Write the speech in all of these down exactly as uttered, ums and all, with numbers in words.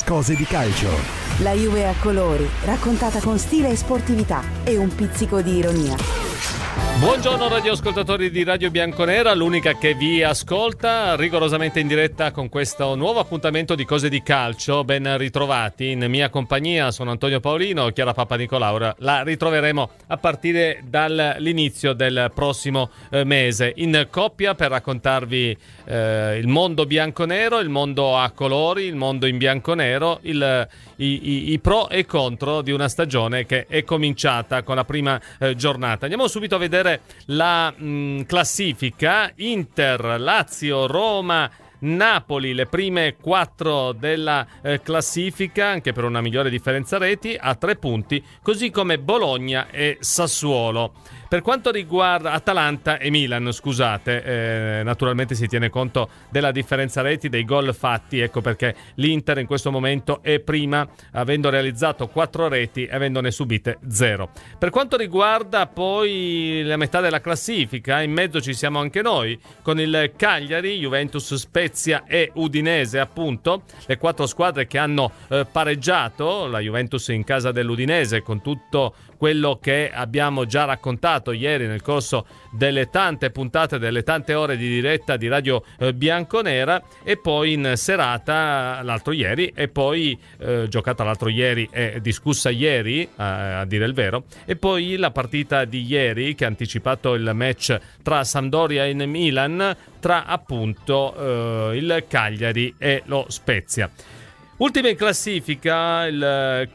Cose di calcio. La Juve a colori, raccontata con stile e sportività e un pizzico di ironia. Buongiorno radioascoltatori di Radio Bianconera, l'unica che vi ascolta rigorosamente in diretta con questo nuovo appuntamento di Cose di Calcio. Ben ritrovati, in mia compagnia sono Antonio Paolino, Chiara Papanicolaou. La ritroveremo a partire dall'inizio del prossimo eh, mese in coppia per raccontarvi eh, il mondo bianconero, il mondo a colori, il mondo in bianconero, il, i, i, i pro e contro di una stagione che è cominciata con la prima eh, giornata. Andiamo subito a vedere la mh, classifica. Inter, Lazio, Roma, Napoli, le prime quattro della eh, classifica, anche per una migliore differenza reti, a tre punti, così come Bologna e Sassuolo. Per quanto riguarda Atalanta e Milan, scusate, eh, naturalmente si tiene conto della differenza reti, dei gol fatti, ecco perché l'Inter in questo momento è prima, avendo realizzato quattro reti e avendone subite zero. Per quanto riguarda poi la metà della classifica, in mezzo ci siamo anche noi, con il Cagliari, Juventus, Spezia e Udinese, appunto, le quattro squadre che hanno eh, pareggiato, la Juventus in casa dell'Udinese, con tutto quello che abbiamo già raccontato ieri nel corso delle tante puntate, delle tante ore di diretta di Radio eh, Bianconera, e poi in serata l'altro ieri, e poi eh, giocata l'altro ieri e discussa ieri, eh, a dire il vero, e poi la partita di ieri che ha anticipato il match tra Sampdoria e Milan, tra appunto eh, il Cagliari e lo Spezia. Ultima in classifica il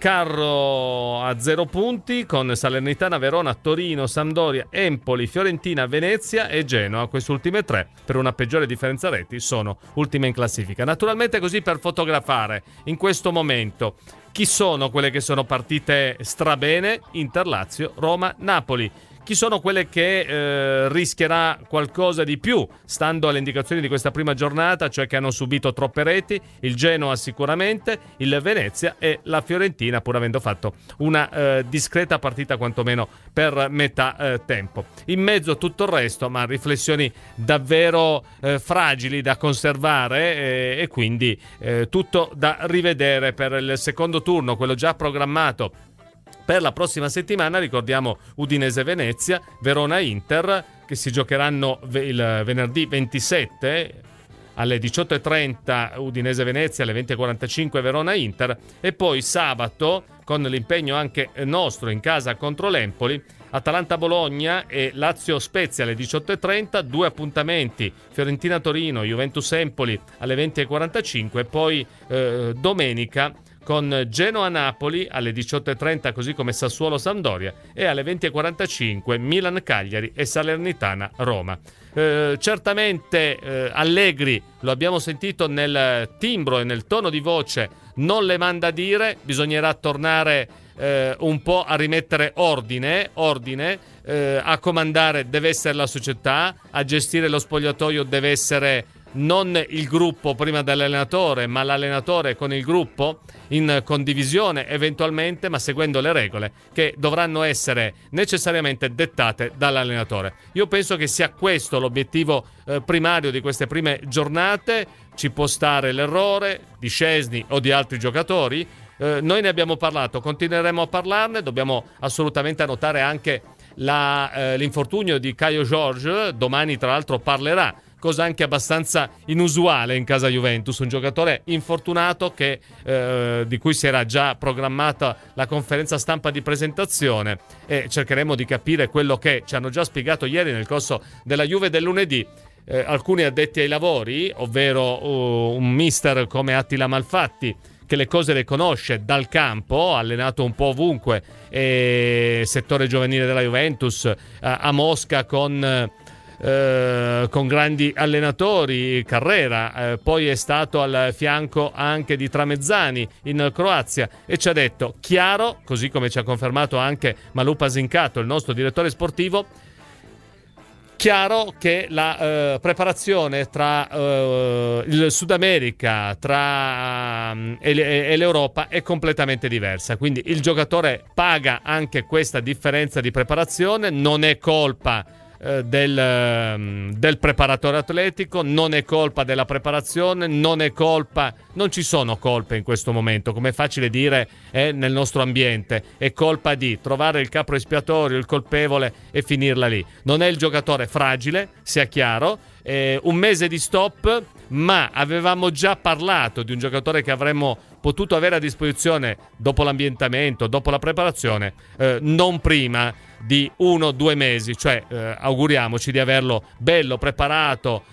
carro a zero punti con Salernitana, Verona, Torino, Sampdoria, Empoli, Fiorentina, Venezia e Genoa. Queste ultime tre, per una peggiore differenza reti, sono ultime in classifica. Naturalmente, così per fotografare in questo momento chi sono quelle che sono partite strabene: Inter, Lazio, Roma, Napoli. Chi sono quelle che eh, rischierà qualcosa di più, stando alle indicazioni di questa prima giornata, cioè che hanno subito troppe reti? Il Genoa sicuramente, il Venezia e la Fiorentina, pur avendo fatto una eh, discreta partita quantomeno per metà eh, tempo. In mezzo tutto il resto, ma riflessioni davvero eh, fragili da conservare eh, e quindi eh, tutto da rivedere per il secondo turno, quello già programmato per la prossima settimana. Ricordiamo Udinese-Venezia, Verona-Inter, che si giocheranno il venerdì ventisette alle diciotto e trenta Udinese-Venezia, alle venti e quarantacinque Verona-Inter, e poi sabato, con l'impegno anche nostro in casa contro l'Empoli, Atalanta-Bologna e Lazio-Spezia alle diciotto e trenta, due appuntamenti, Fiorentina-Torino, Juventus-Empoli alle venti e quarantacinque, e poi eh, domenica con Genoa-Napoli alle diciotto e trenta, così come Sassuolo-Sampdoria, e alle venti e quarantacinque Milan-Cagliari e Salernitana-Roma. Eh, certamente eh, Allegri, lo abbiamo sentito nel timbro e nel tono di voce, non le manda a dire, bisognerà tornare eh, un po' a rimettere ordine, ordine eh, a comandare deve essere la società, a gestire lo spogliatoio deve essere non il gruppo prima dell'allenatore, ma l'allenatore con il gruppo, in condivisione eventualmente, ma seguendo le regole che dovranno essere necessariamente dettate dall'allenatore. Io penso che sia questo l'obiettivo eh, primario di queste prime giornate. Ci può stare l'errore di Szczęsny o di altri giocatori, eh, noi ne abbiamo parlato, continueremo a parlarne. Dobbiamo assolutamente annotare anche la, eh, l'infortunio di Caio Jorge. Domani tra l'altro parlerà, cosa anche abbastanza inusuale in casa Juventus, un giocatore infortunato che, eh, di cui si era già programmata la conferenza stampa di presentazione, e cercheremo di capire quello che ci hanno già spiegato ieri nel corso della Juve del lunedì eh, alcuni addetti ai lavori, ovvero uh, un mister come Attila Malfatti, che le cose le conosce dal campo, allenato un po' ovunque, e settore giovanile della Juventus, uh, a Mosca con... Eh, con grandi allenatori, Carrera, eh, poi è stato al fianco anche di Tramezzani in Croazia, e ci ha detto chiaro, così come ci ha confermato anche Malou Pasincato, il nostro direttore sportivo, chiaro che la eh, preparazione tra eh, il Sud America tra, um, e, e l'Europa è completamente diversa, quindi il giocatore paga anche questa differenza di preparazione. Non è colpa eh, del, del preparatore atletico, non è colpa della preparazione, non è colpa, non ci sono colpe in questo momento, come è facile dire eh, nel nostro ambiente, è colpa di trovare il capro espiatorio, il colpevole e finirla lì. Non è il giocatore fragile, sia chiaro, eh, un mese di stop, ma avevamo già parlato di un giocatore che avremmo potuto avere a disposizione dopo l'ambientamento, dopo la preparazione, eh, non prima di uno o due mesi, cioè eh, auguriamoci di averlo bello, preparato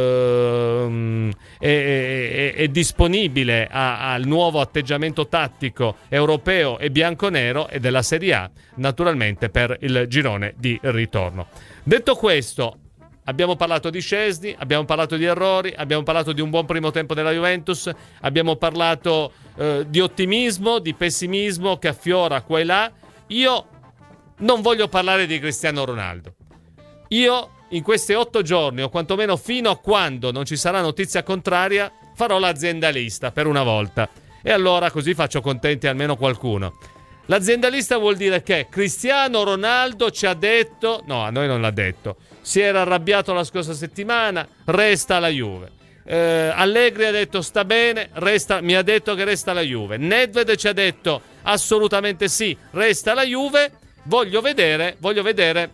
eh, e, e, e disponibile a, al nuovo atteggiamento tattico europeo e bianconero e della Serie A, naturalmente per il girone di ritorno. Detto questo, abbiamo parlato di Szczęsny, abbiamo parlato di errori, abbiamo parlato di un buon primo tempo della Juventus, abbiamo parlato eh, di ottimismo, di pessimismo che affiora qua e là. Io non voglio parlare di Cristiano Ronaldo. Io in questi otto giorni, o quantomeno fino a quando non ci sarà notizia contraria, farò l'aziendalista per una volta. E allora così faccio contenti almeno qualcuno. L'aziendalista vuol dire che Cristiano Ronaldo ci ha detto, no, a noi non l'ha detto, si era arrabbiato la scorsa settimana, resta la Juve. Eh, Allegri ha detto sta bene, resta, mi ha detto che resta la Juve. Nedved ci ha detto assolutamente sì, resta la Juve. Voglio vedere, voglio vedere,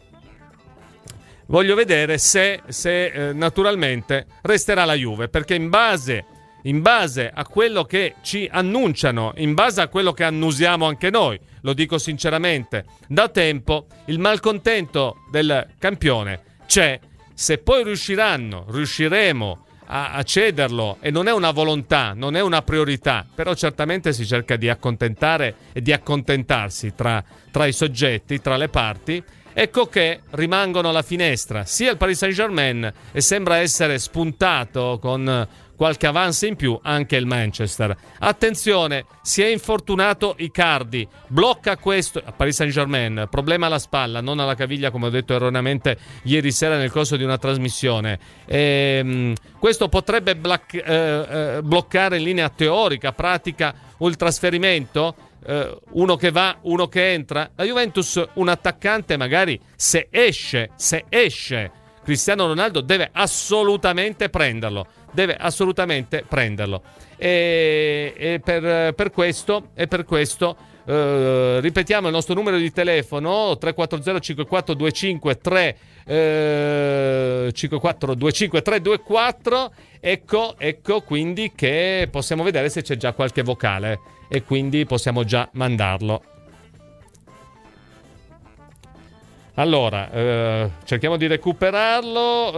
voglio vedere se, se eh, naturalmente resterà la Juve, perché in base, in base a quello che ci annunciano, in base a quello che annusiamo anche noi, lo dico sinceramente, da tempo il malcontento del campione c'è. Se poi riusciranno, riusciremo a, a cederlo, e non è una volontà, non è una priorità, però certamente si cerca di accontentare e di accontentarsi tra, tra i soggetti, tra le parti. Ecco che rimangono alla finestra sia il Paris Saint-Germain e sembra essere spuntato con qualche avance in più anche il Manchester. Attenzione, si è infortunato Icardi, blocca questo a Paris Saint-Germain, problema alla spalla, non alla caviglia come ho detto erroneamente ieri sera nel corso di una trasmissione. E, questo potrebbe blac- eh, eh, bloccare in linea teorica, pratica, il trasferimento. Uh, uno che va, uno che entra. La Juventus, un attaccante magari se esce, se esce Cristiano Ronaldo deve assolutamente prenderlo, deve assolutamente prenderlo e, e per, per questo e per questo uh, ripetiamo il nostro numero di telefono tre quattro zero cinque quattro due cinque tre uh, cinque quattro due cinque tre due quattro. Ecco, ecco quindi che possiamo vedere se c'è già qualche vocale e quindi possiamo già mandarlo. Allora, eh, cerchiamo di recuperarlo.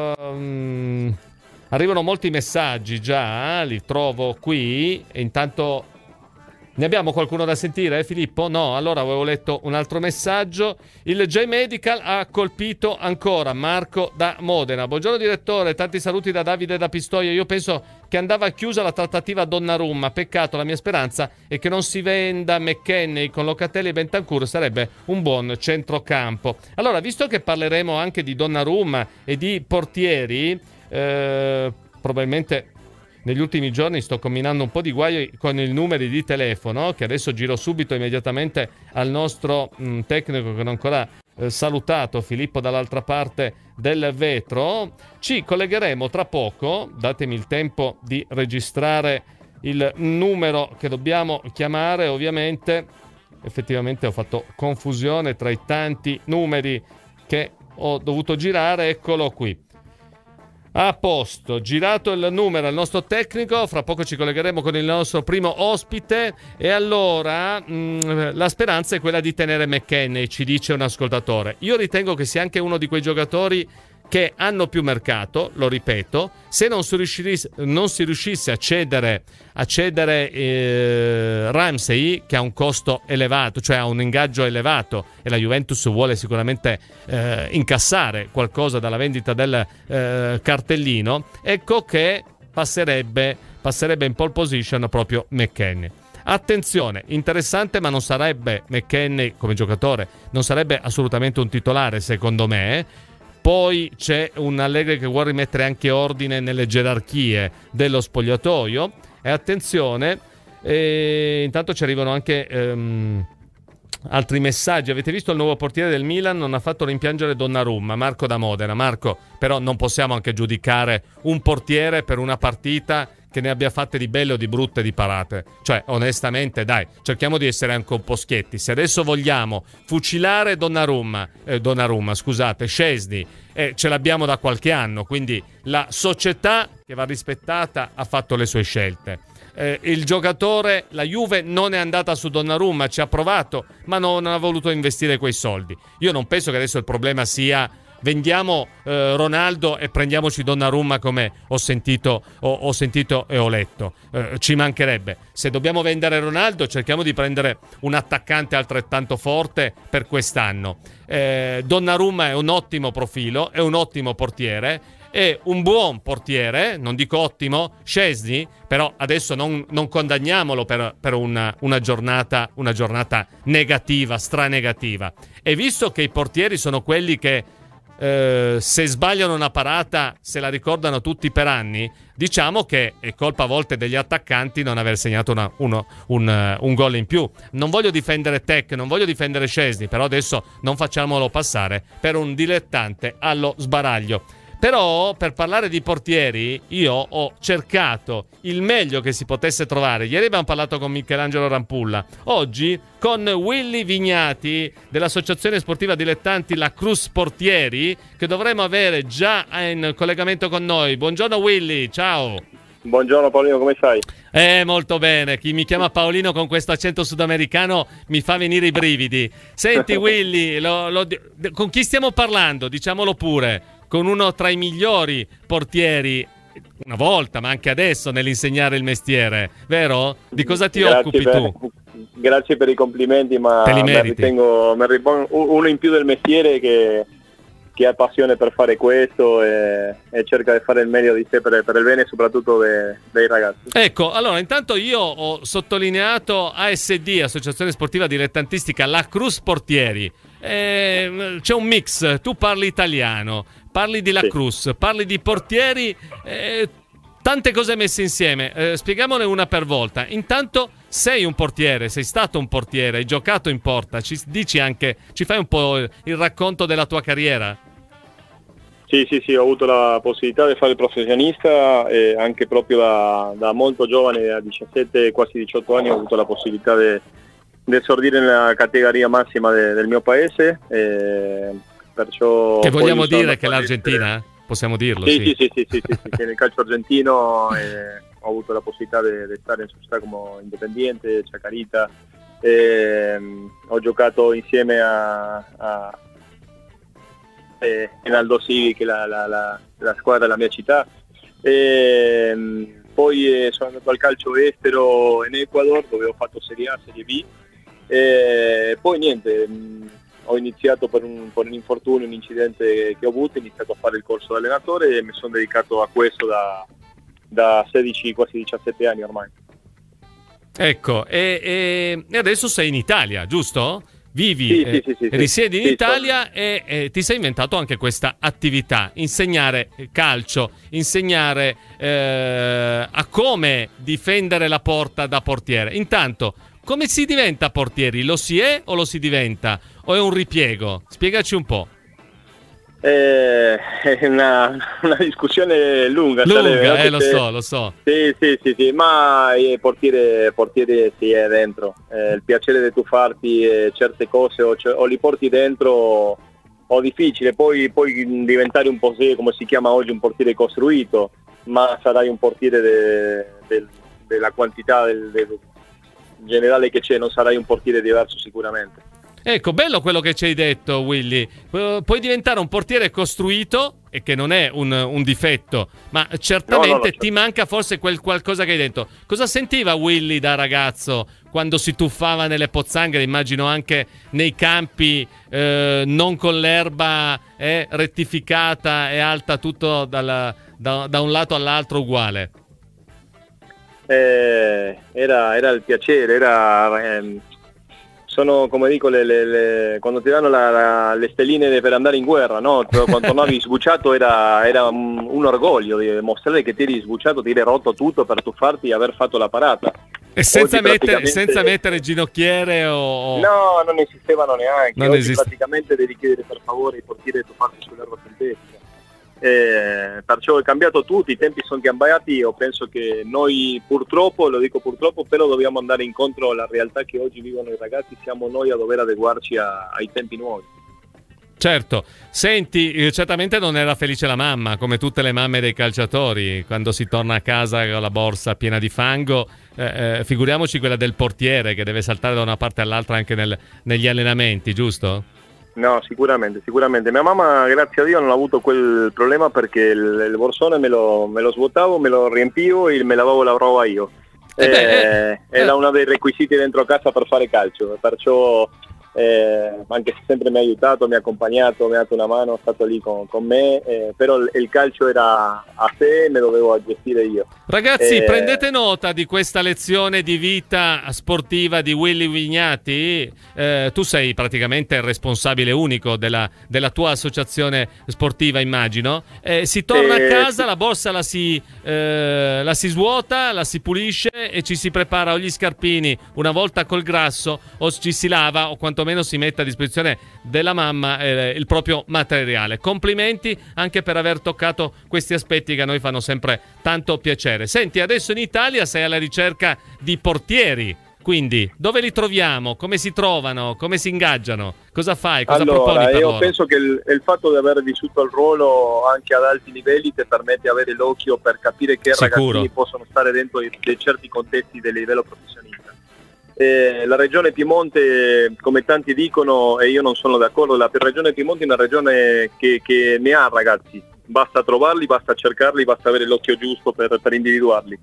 Eh, arrivano molti messaggi già, li trovo qui. E intanto ne abbiamo qualcuno da sentire, eh, Filippo? No, allora avevo letto un altro messaggio. Il J-Medical ha colpito ancora. Marco da Modena. Buongiorno direttore, tanti saluti da Davide da Pistoia. Io penso che andava chiusa la trattativa Donnarumma. Peccato, la mia speranza è che non si venda McKennie con Locatelli e Bentancur, sarebbe un buon centrocampo. Allora, visto che parleremo anche di Donnarumma e di portieri, eh, probabilmente negli ultimi giorni sto combinando un po' di guai con i numeri di telefono, che adesso giro subito immediatamente al nostro mh, tecnico che non ho ancora eh, salutato, Filippo dall'altra parte del vetro. Ci collegheremo tra poco, datemi il tempo di registrare il numero che dobbiamo chiamare. Ovviamente, effettivamente ho fatto confusione tra i tanti numeri che ho dovuto girare, eccolo qui. A posto, girato il numero al nostro tecnico, fra poco ci collegheremo con il nostro primo ospite e allora mh, la speranza è quella di tenere McKennie, ci dice un ascoltatore. Io ritengo che sia anche uno di quei giocatori che hanno più mercato, lo ripeto. Se non si riuscisse, non si riuscisse a cedere, a cedere eh, Ramsey, che ha un costo elevato, cioè ha un ingaggio elevato, e la Juventus vuole sicuramente eh, incassare qualcosa dalla vendita del eh, cartellino, ecco che passerebbe, passerebbe in pole position proprio McKennie. Attenzione, interessante, ma non sarebbe McKennie come giocatore, non sarebbe assolutamente un titolare secondo me. Poi c'è un Allegri che vuole rimettere anche ordine nelle gerarchie dello spogliatoio. E attenzione, e intanto ci arrivano anche ehm, altri messaggi. Avete visto il nuovo portiere del Milan? Non ha fatto rimpiangere Donnarumma, Marco da Modena. Marco, però non possiamo anche giudicare un portiere per una partita che ne abbia fatte di belle o di brutte di parate. Cioè, onestamente, dai, cerchiamo di essere anche un po' schietti. Se adesso vogliamo fucilare Donnarumma, eh, Donnarumma, scusate, Szczęsny, eh, ce l'abbiamo da qualche anno, quindi la società, che va rispettata, ha fatto le sue scelte. Eh, il giocatore, la Juve non è andata su Donnarumma, ci ha provato, ma non ha voluto investire quei soldi. Io non penso che adesso il problema sia vendiamo eh, Ronaldo e prendiamoci Donnarumma, come ho sentito, ho, ho sentito e ho letto. Eh, ci mancherebbe. Se dobbiamo vendere Ronaldo, cerchiamo di prendere un attaccante altrettanto forte per quest'anno. Eh, Donnarumma è un ottimo profilo, è un ottimo portiere, è un buon portiere, non dico ottimo, Szczęsny, però adesso non, non condanniamolo per, per una, una, giornata, una giornata negativa, stranegativa. E visto che i portieri sono quelli che Uh, se sbagliano una parata se la ricordano tutti per anni, diciamo che è colpa a volte degli attaccanti non aver segnato una, uno, un, uh, un gol in più. Non voglio difendere Tec, non voglio difendere Szczęsny, però adesso non facciamolo passare per un dilettante allo sbaraglio. Però per parlare di portieri io ho cercato il meglio che si potesse trovare. Ieri abbiamo parlato con Michelangelo Rampulla, oggi con Willy Vignati dell'Associazione Sportiva Dilettanti La Cruz Portieri, che dovremo avere già in collegamento con noi. Buongiorno Willy, ciao. Buongiorno Paolino, come stai? Eh, molto bene. Chi mi chiama Paolino con questo accento sudamericano mi fa venire i brividi. Senti Willy, lo, lo, con chi stiamo parlando? Diciamolo pure. Con uno tra i migliori portieri una volta, ma anche adesso, nell'insegnare il mestiere, vero? Di cosa ti grazie occupi per, tu? Grazie per i complimenti, ma Te li mi meriti. ritengo mi ritengo uno in più del mestiere che, che ha passione per fare questo e, e cerca di fare il meglio di sé per, per il bene soprattutto de, dei ragazzi. Ecco, allora intanto io ho sottolineato A S D, Associazione Sportiva Dilettantistica La Cruz Portieri. Eh, c'è un mix, tu parli italiano, parli di La Sì. Cruz, parli di portieri, eh, tante cose messe insieme. Eh, spieghiamole una per volta. Intanto sei un portiere, sei stato un portiere, hai giocato in porta, ci dici anche, ci fai un po' il racconto della tua carriera? Sì, sì, sì, ho avuto la possibilità di fare il professionista e anche proprio da, da molto giovane, a diciassette, quasi diciotto anni, ho avuto la possibilità di di esordire nella categoria massima de, del mio paese, e perciò Che vogliamo poi dire che è sono l'Argentina? Possiamo dirlo, sì, sì. sì, sì, sì, sì, sì, sì, che nel calcio argentino eh, ho avuto la possibilità di stare in società come Independiente, Chacarita, e, um, ho giocato insieme a, a eh, Aldo Civi, che è la, la, la, la squadra della mia città, e, um, poi eh, sono andato al calcio estero in Ecuador, dove ho fatto Serie A, Serie B. E poi niente, mh, ho iniziato per un, per un infortunio, un incidente che ho avuto, ho iniziato a fare il corso da allenatore e mi sono dedicato a questo da, da sedici, quasi diciassette anni ormai. Ecco, e, e, e adesso sei in Italia, giusto? Vivi, Sì, eh, sì, sì, sì, risiedi in sì, Italia e, e ti sei inventato anche questa attività, insegnare calcio, insegnare eh, a come difendere la porta da portiere. Intanto, come si diventa portieri? Lo si è o lo si diventa? O è un ripiego? Spiegaci un po'. Eh, è una, una discussione lunga. Lunga, eh, lo se... so, lo so. Sì, sì, sì, sì, ma il portiere, portiere sì, è dentro. Eh, il piacere di tuffarti eh, certe cose o, o li porti dentro o difficile, poi puoi diventare un po' come si chiama oggi un portiere costruito, ma sarai un portiere de, de, della quantità del, del generale che c'è, non sarai un portiere diverso sicuramente. Ecco, bello quello che ci hai detto, Willy. Pu- puoi diventare un portiere costruito, e che non è un, un difetto, ma certamente no, no, no, ti manca forse quel qualcosa che hai detto. Cosa sentiva Willy da ragazzo quando si tuffava nelle pozzanghere, immagino anche nei campi, eh, non con l'erba eh, rettificata e alta tutto dalla, da, da un lato all'altro uguale? Eh, era, era il piacere, era... Ehm... Sono, come dico, le, le, le, quando ti danno la, la, le stelline per andare in guerra, no? Quando tornavi sbucciato era, era un, un orgoglio di mostrare che ti eri sbucciato, ti eri rotto tutto per tuffarti e aver fatto la parata. E senza, Oggi mettere, praticamente... senza mettere ginocchiere o... No, non esistevano neanche. Non Oggi esiste. praticamente devi chiedere per favore ai portieri di tuffarsi sull'erba sintetica. Eh, perciò è cambiato tutto, i tempi sono cambiati. Io penso che noi purtroppo, lo dico purtroppo, però dobbiamo andare incontro alla realtà che oggi vivono i ragazzi. Siamo noi a dover adeguarci a, ai tempi nuovi. Certo, senti, eh, certamente non era felice la mamma, come tutte le mamme dei calciatori, quando si torna a casa con la borsa piena di fango, eh, eh, figuriamoci quella del portiere che deve saltare da una parte all'altra anche nel, negli allenamenti, giusto? No, sicuramente, sicuramente. Mia mamma, grazie a Dio, non ha avuto quel problema perché il, il borsone me lo, me lo svuotavo, me lo riempivo e me lavavo la roba io. Eh beh, eh, eh, era eh. uno dei requisiti dentro casa per fare calcio, perciò eh, anche se sempre mi ha aiutato, mi ha accompagnato, mi ha dato una mano, è stato lì con, con me, eh, però il, il calcio era a sé e me lo dovevo gestire io. Ragazzi, Eh, prendete nota di questa lezione di vita sportiva di Willy Vignati. Eh, tu sei praticamente il responsabile unico della, della tua associazione sportiva, immagino. Eh, si torna Eh, a casa, sì. la borsa la si, eh, la si svuota, la si pulisce e ci si prepara o gli scarpini una volta col grasso o ci si lava o quantomeno si mette a disposizione della mamma eh, il proprio materiale. Complimenti anche per aver toccato questi aspetti che a noi fanno sempre tanto piacere. Senti, adesso in Italia sei alla ricerca di portieri, quindi dove li troviamo? Come si trovano? Come si ingaggiano? Cosa fai? Cosa allora, proponi per io loro? penso che il, il fatto di aver vissuto il ruolo anche ad alti livelli ti permette di avere l'occhio per capire che Sicuro. ragazzini possono stare dentro di, di certi contesti del livello professionista. Eh, la regione Piemonte, come tanti dicono, e io non sono d'accordo, la regione Piemonte è una regione che, che ne ha ragazzi, basta trovarli, basta cercarli, basta avere l'occhio giusto per, per individuarli.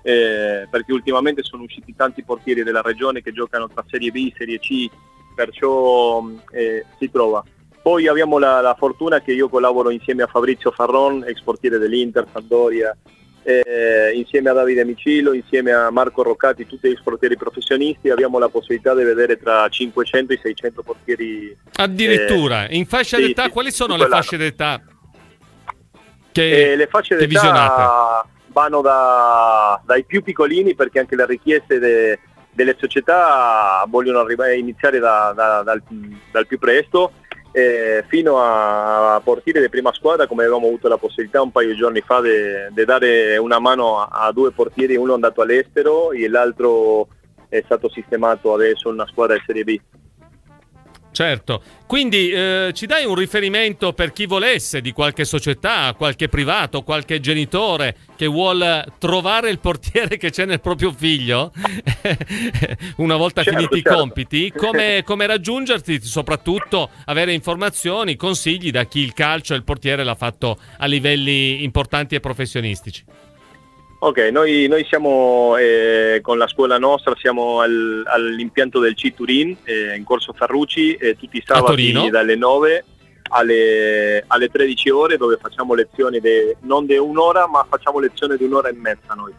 Eh, perché ultimamente sono usciti tanti portieri della regione che giocano tra Serie B, Serie C, perciò eh, si trova. Poi abbiamo la, la fortuna che io collaboro insieme a Fabrizio Farron, ex portiere dell'Inter, Sampdoria, eh, insieme a Davide Micilo, insieme a Marco Roccati, tutti ex portieri professionisti. Abbiamo la possibilità di vedere tra cinquecento e seicento portieri. Addirittura, eh, in fascia sì, d'età, sì, quali sono sì, le quell'anno. fasce d'età che, Eh, le fasce che d'età visionate? vanno da, dai più piccolini, perché anche le richieste de, delle società vogliono arrivare, iniziare da, da, dal, dal più presto, eh, fino a portieri di prima squadra, come avevamo avuto la possibilità un paio di giorni fa di dare una mano a, a due portieri, uno è andato all'estero e l'altro è stato sistemato adesso in una squadra di Serie B. Certo, quindi eh, ci dai un riferimento per chi volesse di qualche società, qualche privato, qualche genitore che vuol trovare il portiere che c'è nel proprio figlio una volta Certo, finiti certo. i compiti, come, come raggiungerti, soprattutto avere informazioni, consigli da chi il calcio e il portiere l'ha fatto a livelli importanti e professionistici. Ok, noi, noi siamo eh, con la scuola nostra, siamo al, all'impianto del C I Turin, eh, in Corso Ferrucci, eh, tutti i sabati Torino? dalle nove alle, alle tredici ore, dove facciamo lezioni de, non di un'ora, ma facciamo lezioni di un'ora e mezza noi.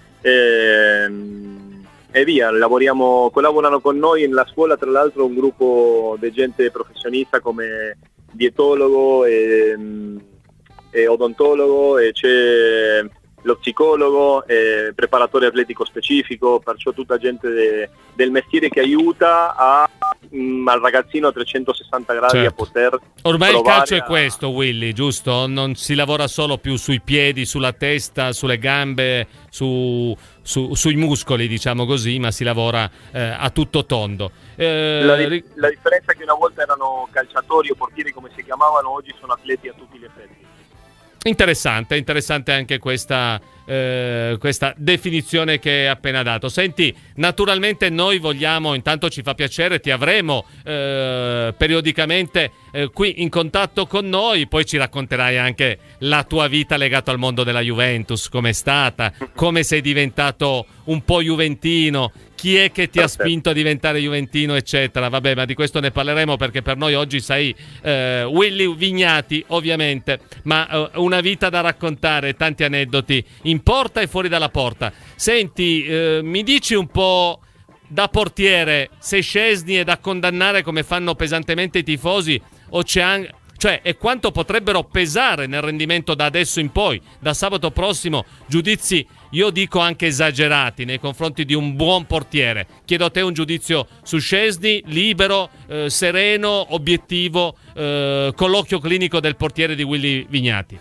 E, e via, lavoriamo, collaborano con noi nella scuola, tra l'altro un gruppo di gente professionista come dietologo e, e odontologo, e c'è lo psicologo, eh, preparatore atletico specifico, perciò tutta gente de, del mestiere che aiuta a, mh, al ragazzino a trecentosessanta gradi Certo. a poter Ormai il provare calcio è a- questo, Willy, giusto? Non si lavora solo più sui piedi, sulla testa, sulle gambe, su, su- sui muscoli, diciamo così, ma si lavora eh, a tutto tondo. Eh, La, di- ri- la differenza è che una volta erano calciatori o portieri come si chiamavano, oggi sono atleti a tutti gli effetti. Interessante, interessante anche questa, eh, questa definizione che hai appena dato. Senti, naturalmente noi vogliamo, intanto ci fa piacere, ti avremo eh, periodicamente eh, qui in contatto con noi, poi ci racconterai anche la tua vita legata al mondo della Juventus, com'è stata, come sei diventato un po' juventino, chi è che ti ha Perfetto. spinto a diventare juventino, eccetera. Vabbè, ma di questo ne parleremo, perché per noi oggi sei eh, Willy Vignati, ovviamente, ma eh, una vita da raccontare, tanti aneddoti in porta e fuori dalla porta. Senti, eh, mi dici un po', da portiere, se Szczęsny è da condannare come fanno pesantemente i tifosi, o c'è anche... Cioè, e quanto potrebbero pesare nel rendimento da adesso in poi, da sabato prossimo, giudizi io dico anche esagerati nei confronti di un buon portiere. Chiedo a te un giudizio su Szczęsny, libero, eh, sereno, obiettivo, eh, con l'occhio clinico del portiere di Willy Vignati.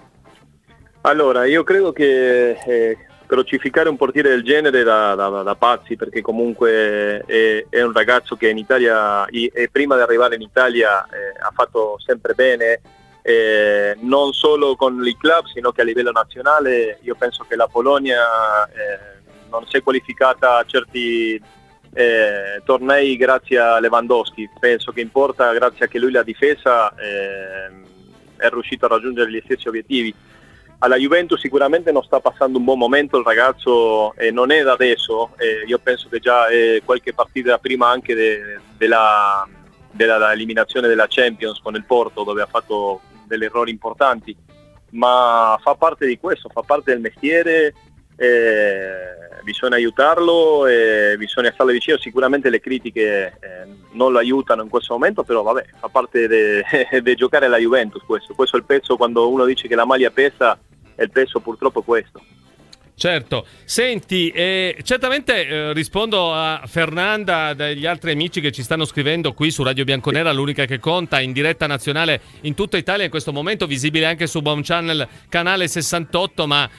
Allora, io credo che eh, crocificare un portiere del genere da, da, da pazzi, perché comunque è, è un ragazzo che in Italia, e prima di arrivare in Italia, eh, ha fatto sempre bene, eh, non solo con il club, sino che a livello nazionale. Io penso che la Polonia eh, non si è qualificata a certi eh, tornei grazie a Lewandowski. Penso che importa grazie a che lui la difesa eh, è riuscito a raggiungere gli stessi obiettivi. Alla Juventus sicuramente non sta passando un buon momento il ragazzo, e eh, non è da adesso, eh, io penso che già è qualche partita prima anche de, della, della eliminazione della Champions con il Porto, dove ha fatto degli errori importanti, ma fa parte di questo, fa parte del mestiere, eh, bisogna aiutarlo e bisogna starle vicino. Sicuramente le critiche eh, non lo aiutano in questo momento, però vabbè, fa parte di giocare alla Juventus questo, questo è il peso. Quando uno dice che la maglia pesa, il peso purtroppo è questo. Certo, senti, eh, certamente eh, rispondo a Fernanda, degli altri amici che ci stanno scrivendo qui su Radio Bianconera, l'unica che conta, in diretta nazionale in tutta Italia in questo momento, visibile anche su Bomb Channel canale sessantotto, ma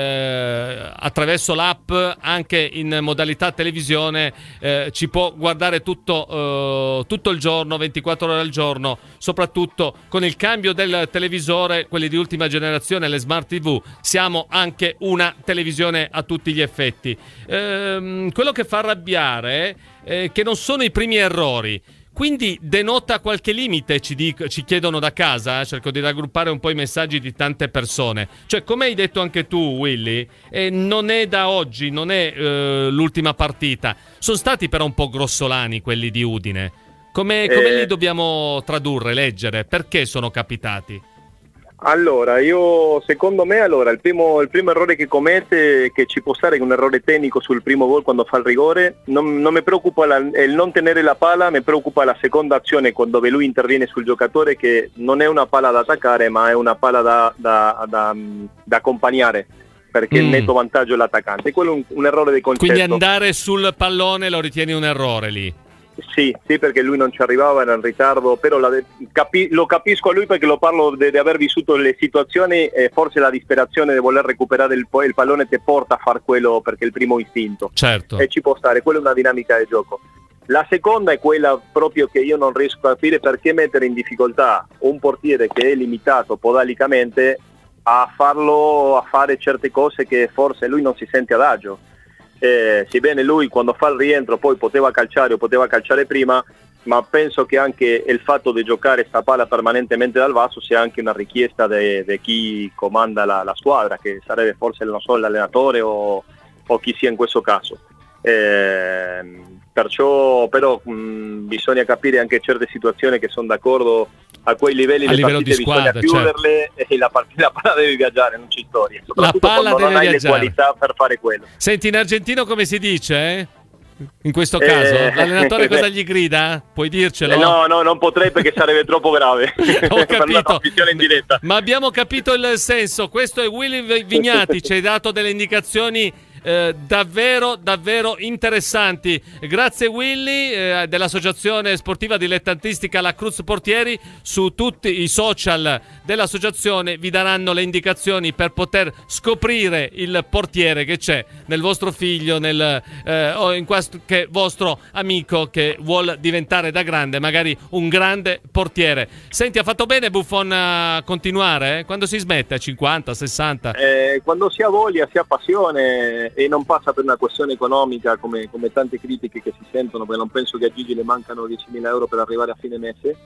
eh, attraverso l'app anche in modalità televisione eh, ci può guardare tutto, eh, tutto il giorno, ventiquattro ore al giorno, soprattutto con il cambio del televisore, quelli di ultima generazione, le smart tivù, siamo anche una televisione a tutti gli effetti. Ehm, quello che fa arrabbiare è che non sono i primi errori, quindi denota qualche limite, ci, dico, ci chiedono da casa, eh? Cerco di raggruppare un po' i messaggi di tante persone. Cioè, come hai detto anche tu, Willy, eh, non è da oggi, non è eh, l'ultima partita. Sono stati però un po' grossolani quelli di Udine. Come, come eh... li dobbiamo tradurre, leggere? Perché sono capitati? Allora, io secondo me allora il primo, il primo errore che commette, che ci può stare, un errore tecnico sul primo gol quando fa il rigore, non, non mi preoccupa la, il non tenere la palla, mi preoccupa la seconda azione dove lui interviene sul giocatore, che non è una palla da attaccare ma è una palla da, da, da, da accompagnare, perché mm. il netto vantaggio è l'attaccante. Quello è un, un errore di concetto. Quindi andare sul pallone lo ritieni un errore lì? Sì, sì, perché lui non ci arrivava, era in ritardo, però la, capi, lo capisco a lui, perché lo parlo di aver vissuto le situazioni, e forse la disperazione di voler recuperare il, il pallone ti porta a far quello, perché è il primo istinto. Certo. E ci può stare, quella è una dinamica del gioco. La seconda è quella proprio che io non riesco a capire: perché mettere in difficoltà un portiere che è limitato podalicamente a farlo, a fare certe cose che forse lui non si sente adagio. Eh, sebbene lui quando fa il rientro poi poteva calciare o poteva calciare prima, ma penso che anche il fatto di giocare sta palla permanentemente dal basso sia anche una richiesta di chi comanda la, la squadra, che sarebbe forse non so, l'allenatore o, o chi sia in questo caso. Eh, perciò però mh, bisogna capire anche certe situazioni, che sono d'accordo, a quei livelli a le livello partite di squadra, bisogna chiuderle, certo. E la, part- la palla deve viaggiare, non c'è storia, soprattutto la palla quando deve non hai viaggiare. le qualità per fare quello. Senti, in argentino come si dice, eh? In questo caso eh, l'allenatore cosa gli grida? Puoi dircelo? Eh, no, no, non potrei, perché sarebbe troppo grave. Ho capito, in diretta. Ma abbiamo capito il senso. Questo è Willy Vignati, ci hai dato delle indicazioni Eh, davvero davvero interessanti. Grazie Willy, eh, dell'associazione sportiva dilettantistica La Cruz Portieri. Su tutti i social dell'associazione vi daranno le indicazioni per poter scoprire il portiere che c'è nel vostro figlio, nel, eh, o in qualche vostro amico che vuol diventare da grande magari un grande portiere. Senti, ha fatto bene Buffon a continuare? Eh? Quando si smette? A cinquanta, sessanta? Eh, quando si ha voglia, si ha passione, e non passa per una questione economica come, come tante critiche che si sentono, perché non penso che a Gigi le mancano diecimila euro per arrivare a fine mese.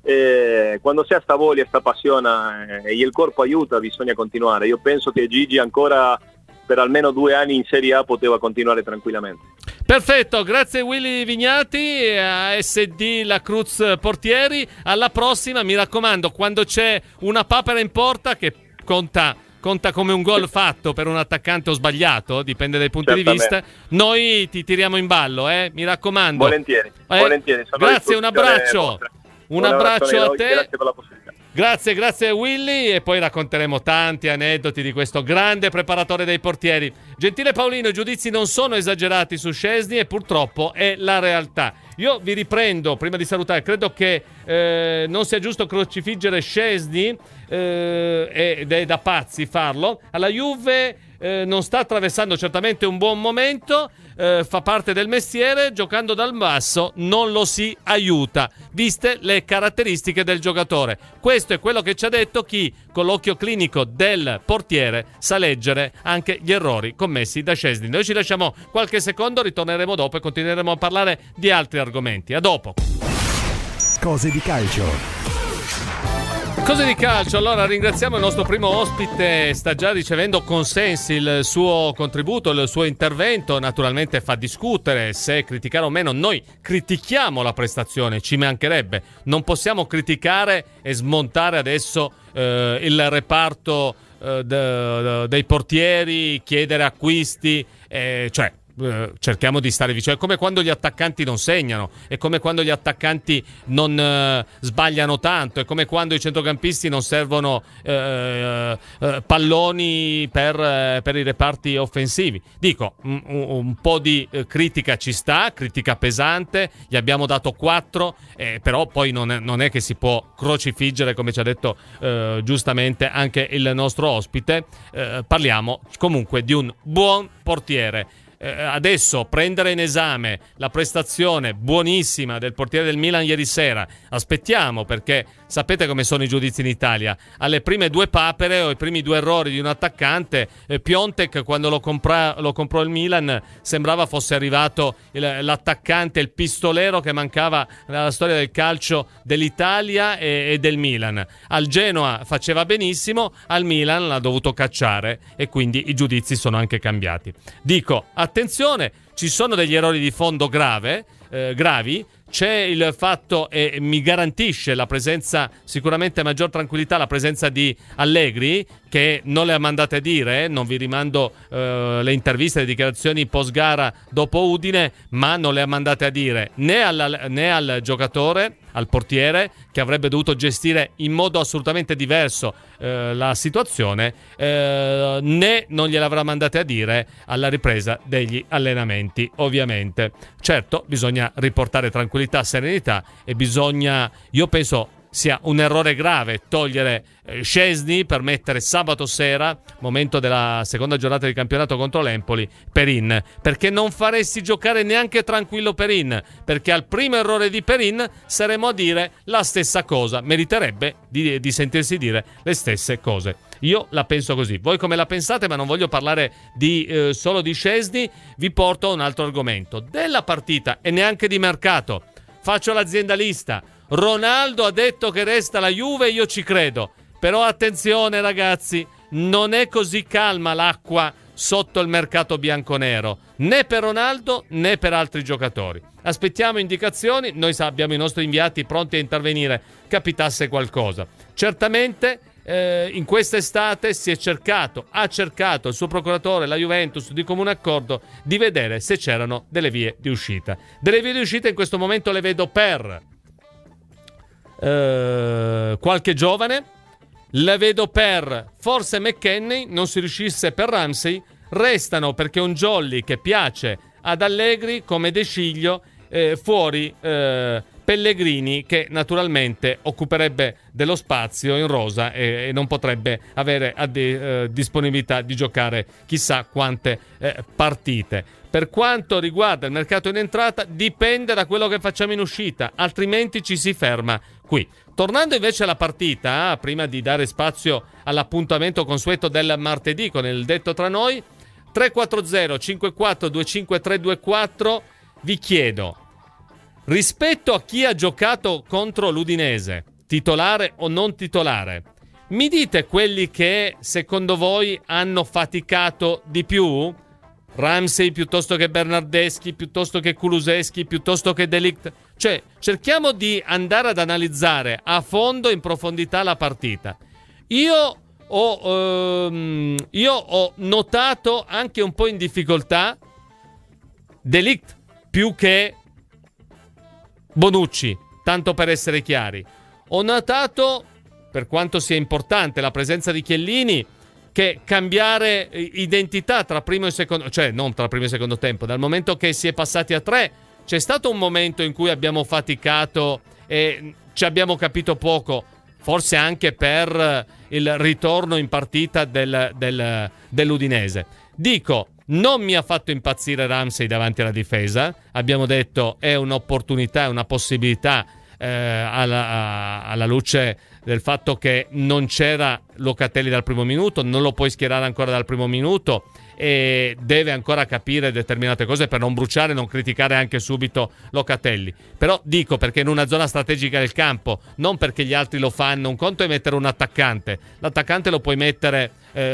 E quando si ha sta voglia, sta passione e il corpo aiuta, bisogna continuare. Io penso che Gigi ancora per almeno due anni in Serie A poteva continuare tranquillamente. Perfetto, grazie Willy Vignati, a S D La Cruz Portieri. Alla prossima, mi raccomando, quando c'è una papera in porta, che conta conta come un gol fatto per un attaccante o sbagliato, dipende dai punti di vista, noi ti tiriamo in ballo, eh? Mi raccomando. Volentieri, eh? volentieri. Grazie, un abbraccio. Un abbraccio a te. Grazie per la possibilità. Grazie, grazie Willy, e poi racconteremo tanti aneddoti di questo grande preparatore dei portieri. Gentile Paolino, i giudizi non sono esagerati su Szczęsny e purtroppo è la realtà. Io vi riprendo, prima di salutare, credo che eh, non sia giusto crocifiggere Szczęsny eh, ed è da pazzi farlo. Alla Juve eh, non sta attraversando certamente un buon momento, eh, fa parte del mestiere, giocando dal basso non lo si aiuta, viste le caratteristiche del giocatore. Questo è quello che ci ha detto chi, con l'occhio clinico del portiere, sa leggere anche gli errori commessi da Szczęsny. Noi ci lasciamo qualche secondo, ritorneremo dopo e continueremo a parlare di altri argomenti. A dopo. Cose di calcio. Cose di calcio, allora ringraziamo il nostro primo ospite, sta già ricevendo consensi, il suo contributo, il suo intervento naturalmente fa discutere se criticare o meno. Noi critichiamo la prestazione, ci mancherebbe, non possiamo criticare e smontare adesso eh, il reparto eh, de, de, dei portieri, chiedere acquisti, eh, cioè Uh, cerchiamo di stare vicino. È come quando gli attaccanti non segnano, è come quando gli attaccanti non uh, sbagliano tanto, è come quando i centrocampisti non servono uh, uh, palloni per, uh, per i reparti offensivi. Dico, un, un po' di uh, critica ci sta, critica pesante, gli abbiamo dato quattro, eh, però poi non è, non è che si può crocifiggere, come ci ha detto uh, giustamente anche il nostro ospite. Uh, parliamo comunque di un buon portiere. Adesso prendere in esame la prestazione buonissima del portiere del Milan ieri sera, aspettiamo, perché sapete come sono i giudizi in Italia, alle prime due papere o ai primi due errori di un attaccante, eh, Piontek quando lo, compra, lo comprò il Milan sembrava fosse arrivato il, l'attaccante, il pistolero che mancava nella storia del calcio dell'Italia e, e del Milan. Al Genoa faceva benissimo, al Milan l'ha dovuto cacciare e quindi i giudizi sono anche cambiati. Dico, attenzione, ci sono degli errori di fondo grave, eh, gravi. C'è il fatto, e mi garantisce la presenza, sicuramente maggior tranquillità, la presenza di Allegri, che non le ha mandate a dire, non vi rimando eh, le interviste, le dichiarazioni post gara dopo Udine, ma non le ha mandate a dire né, alla, né al giocatore, al portiere, che avrebbe dovuto gestire in modo assolutamente diverso eh, la situazione, eh, né non gliel'avrà mandate a dire alla ripresa degli allenamenti, ovviamente. Certo, bisogna riportare tranquillità, serenità, e bisogna, io penso sia un errore grave togliere eh, Szczęsny per mettere sabato sera, momento della seconda giornata di campionato contro l'Empoli, Perin, perché non faresti giocare neanche tranquillo Perin, perché al primo errore di Perin saremo a dire la stessa cosa, meriterebbe di, di sentirsi dire le stesse cose. Io la penso così, voi come la pensate? Ma non voglio parlare di eh, solo di Szczęsny, vi porto a un altro argomento della partita e neanche di mercato. Faccio l'aziendalista. Ronaldo ha detto che resta la Juve, io ci credo, però attenzione ragazzi, non è così calma l'acqua sotto il mercato bianconero, né per Ronaldo né per altri giocatori. Aspettiamo indicazioni, noi abbiamo i nostri inviati pronti a intervenire capitasse qualcosa. Certamente eh, in quest'estate si è cercato, ha cercato il suo procuratore, la Juventus, di comune accordo, di vedere se c'erano delle vie di uscita. Delle vie di uscita in questo momento le vedo per Uh, qualche giovane, la vedo per forse McKennie, non si riuscisse per Ramsey, restano perché un Jolly che piace ad Allegri come De Sciglio, eh, fuori eh, Pellegrini, che naturalmente occuperebbe dello spazio in rosa e, e non potrebbe avere a de, eh, disponibilità di giocare chissà quante eh, partite. Per quanto riguarda il mercato in entrata, dipende da quello che facciamo in uscita, altrimenti ci si ferma qui. Tornando invece alla partita, prima di dare spazio all'appuntamento consueto del martedì con il detto tra noi, tre quattro zero cinque quattro due cinque tre due quattro, vi chiedo, rispetto a chi ha giocato contro l'Udinese, titolare o non titolare, mi dite quelli che secondo voi hanno faticato di più? Ramsey piuttosto che Bernardeschi, piuttosto che Kulusevski, piuttosto che De Ligt? Cioè, cerchiamo di andare ad analizzare a fondo, in profondità, la partita. Io ho, ehm, io ho notato anche un po' in difficoltà De Ligt più che Bonucci, tanto per essere chiari. Ho notato, per quanto sia importante la presenza di Chiellini, che cambiare identità tra primo e secondo, cioè non tra primo e secondo tempo, dal momento che si è passati a tre, c'è stato un momento in cui abbiamo faticato e ci abbiamo capito poco, forse anche per il ritorno in partita del, del, dell'Udinese. Dico, non mi ha fatto impazzire Ramsey davanti alla difesa, abbiamo detto è un'opportunità, è una possibilità eh, alla, alla luce del fatto che non c'era Locatelli dal primo minuto, non lo puoi schierare ancora dal primo minuto e deve ancora capire determinate cose per non bruciare, non criticare anche subito Locatelli. Però dico, perché in una zona strategica del campo, non perché gli altri lo fanno, un conto è mettere un attaccante, l'attaccante lo puoi mettere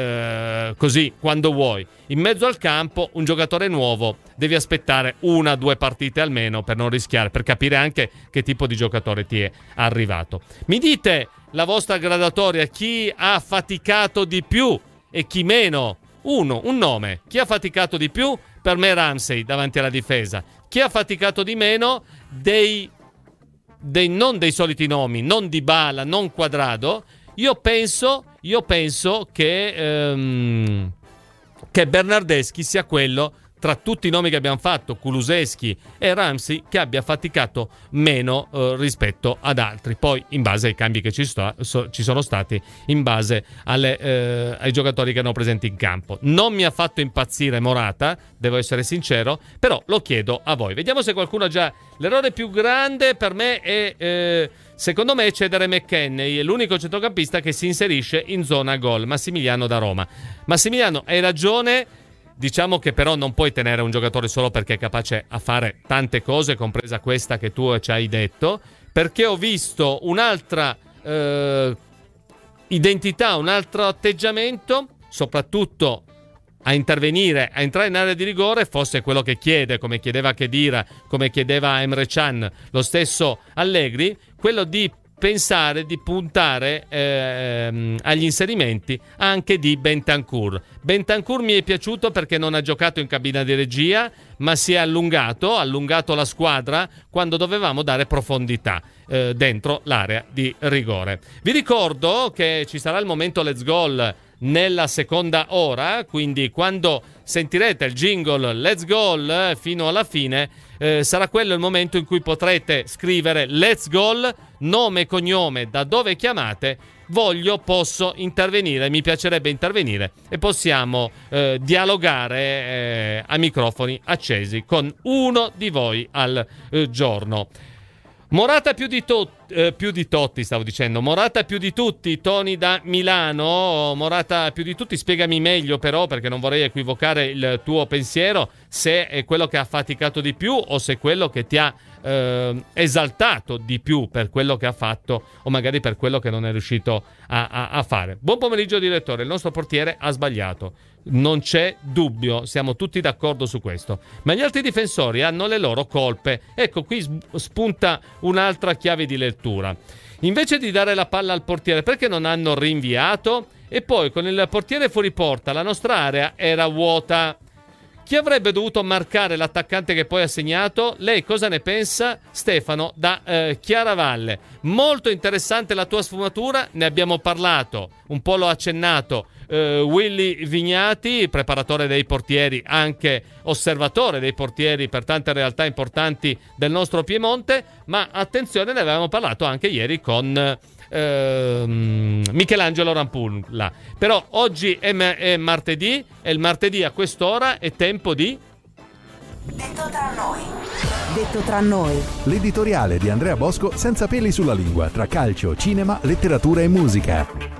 eh, così quando vuoi, in mezzo al campo un giocatore nuovo devi aspettare una o due partite almeno per non rischiare, per capire anche che tipo di giocatore ti è arrivato. Mi dite la vostra gradatoria, chi ha faticato di più e chi meno? Uno, un nome. Chi ha faticato di più? Per me Ramsey davanti alla difesa. Chi ha faticato di meno? Dei, dei non dei soliti nomi, non Dybala, non Quadrado. Io penso, io penso che, ehm, che Bernardeschi sia quello, tra tutti i nomi che abbiamo fatto, Kulusevski e Ramsey, che abbia faticato meno eh, rispetto ad altri. Poi in base ai cambi che ci, sto, so, ci sono stati, in base alle, eh, ai giocatori che erano presenti in campo. Non mi ha fatto impazzire Morata, devo essere sincero, però lo chiedo a voi. Vediamo se qualcuno ha già... L'errore più grande per me è, eh, secondo me, cedere McKennie, è l'unico centrocampista che si inserisce in zona gol, Massimiliano da Roma. Massimiliano, hai ragione. Diciamo che però non puoi tenere un giocatore solo perché è capace a fare tante cose, compresa questa che tu ci hai detto, perché ho visto un'altra eh, identità, un altro atteggiamento, soprattutto a intervenire, a entrare in area di rigore, fosse quello che chiede, come chiedeva Khedira, come chiedeva Emre Can, lo stesso Allegri, quello di pensare di puntare ehm, agli inserimenti anche di Bentancur. Bentancur mi è piaciuto perché non ha giocato in cabina di regia, ma si è allungato, allungato la squadra quando dovevamo dare profondità eh, dentro l'area di rigore. Vi ricordo che ci sarà il momento Let's Goal nella seconda ora, quindi quando sentirete il jingle Let's Goal fino alla fine, eh, sarà quello il momento in cui potrete scrivere Let's Goal, nome e cognome, da dove chiamate, voglio, posso intervenire, mi piacerebbe intervenire e possiamo eh, dialogare eh, a microfoni accesi con uno di voi al eh, giorno. Morata più di, to- eh, più di Totti, stavo dicendo. Morata più di tutti, Tony da Milano. Morata più di tutti, spiegami meglio però, perché non vorrei equivocare il tuo pensiero, se è quello che ha faticato di più o se è quello che ti ha eh, esaltato di più per quello che ha fatto o magari per quello che non è riuscito a, a, a fare. Buon pomeriggio direttore, il nostro portiere ha sbagliato. Non c'è dubbio, siamo tutti d'accordo su questo, ma gli altri difensori hanno le loro colpe. Ecco, qui spunta un'altra chiave di lettura. Invece di dare la palla al portiere, perché non hanno rinviato? E poi con il portiere fuori porta la nostra area era vuota. Chi avrebbe dovuto marcare l'attaccante che poi ha segnato? Lei cosa ne pensa? Stefano da eh, Chiaravalle. Molto interessante la tua sfumatura, ne abbiamo parlato, un po' l'ho accennato. Uh, Willy Vignati, preparatore dei portieri, anche osservatore dei portieri per tante realtà importanti del nostro Piemonte, ma attenzione, ne avevamo parlato anche ieri con uh, Michelangelo Rampulla. Però oggi è, m- è martedì e il martedì a quest'ora è tempo di Detto tra noi. Detto tra noi. L'editoriale di Andrea Bosco senza peli sulla lingua, tra calcio, cinema, letteratura e musica.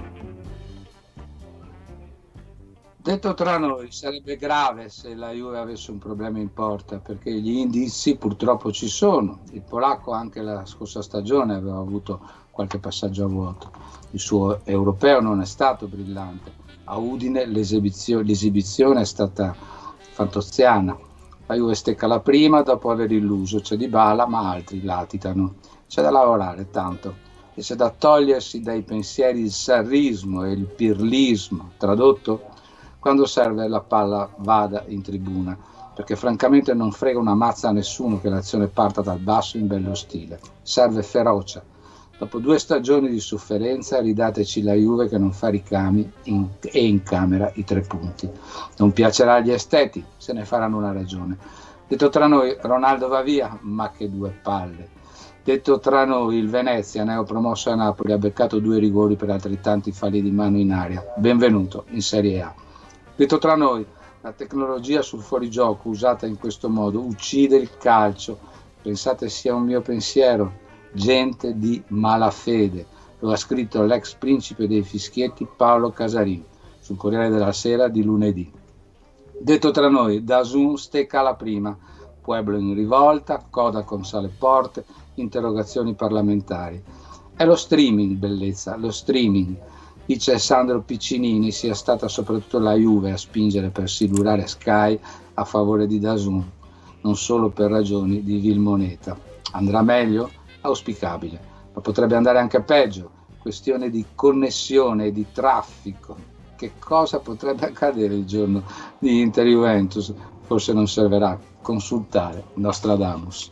Detto tra noi, sarebbe grave se la Juve avesse un problema in porta, perché gli indizi purtroppo ci sono. Il polacco anche la scorsa stagione aveva avuto qualche passaggio a vuoto. Il suo europeo non è stato brillante. A Udine l'esibizio- l'esibizione è stata fantoziana. La Juve stecca la prima dopo aver illuso. C'è Dybala, ma altri latitano. C'è da lavorare tanto. E c'è da togliersi dai pensieri il sarrismo e il pirlismo. Tradotto? Quando serve la palla vada in tribuna, perché francamente non frega una mazza a nessuno che l'azione parta dal basso in bello stile. Serve ferocia, Dopo due stagioni di sofferenza ridateci la Juve che non fa ricami in, e in camera i tre punti. Non piacerà agli esteti, se ne faranno una ragione. Detto tra noi, Ronaldo va via, ma che due palle. Detto tra noi, il Venezia, neopromosso a Napoli, ha beccato due rigori per altrettanti falli di mano in aria. Benvenuto in Serie A. Detto tra noi, la tecnologia sul fuorigioco usata in questo modo uccide il calcio. Pensate sia un mio pensiero? Gente di malafede, lo ha scritto l'ex principe dei fischietti Paolo Casarin sul Corriere della Sera di lunedì. Detto tra noi, DAZN stecca la prima, Pueblo in rivolta, coda con sale porte, interrogazioni parlamentari. È lo streaming, bellezza, lo streaming. Dice Sandro Piccinini sia stata soprattutto la Juve a spingere per silurare Sky a favore di DAZN, non solo per ragioni di vil moneta. Andrà meglio? Auspicabile, ma potrebbe andare anche peggio. Questione di connessione e di traffico. Che cosa potrebbe accadere il giorno di Inter-Juventus? Forse non servirà consultare Nostradamus.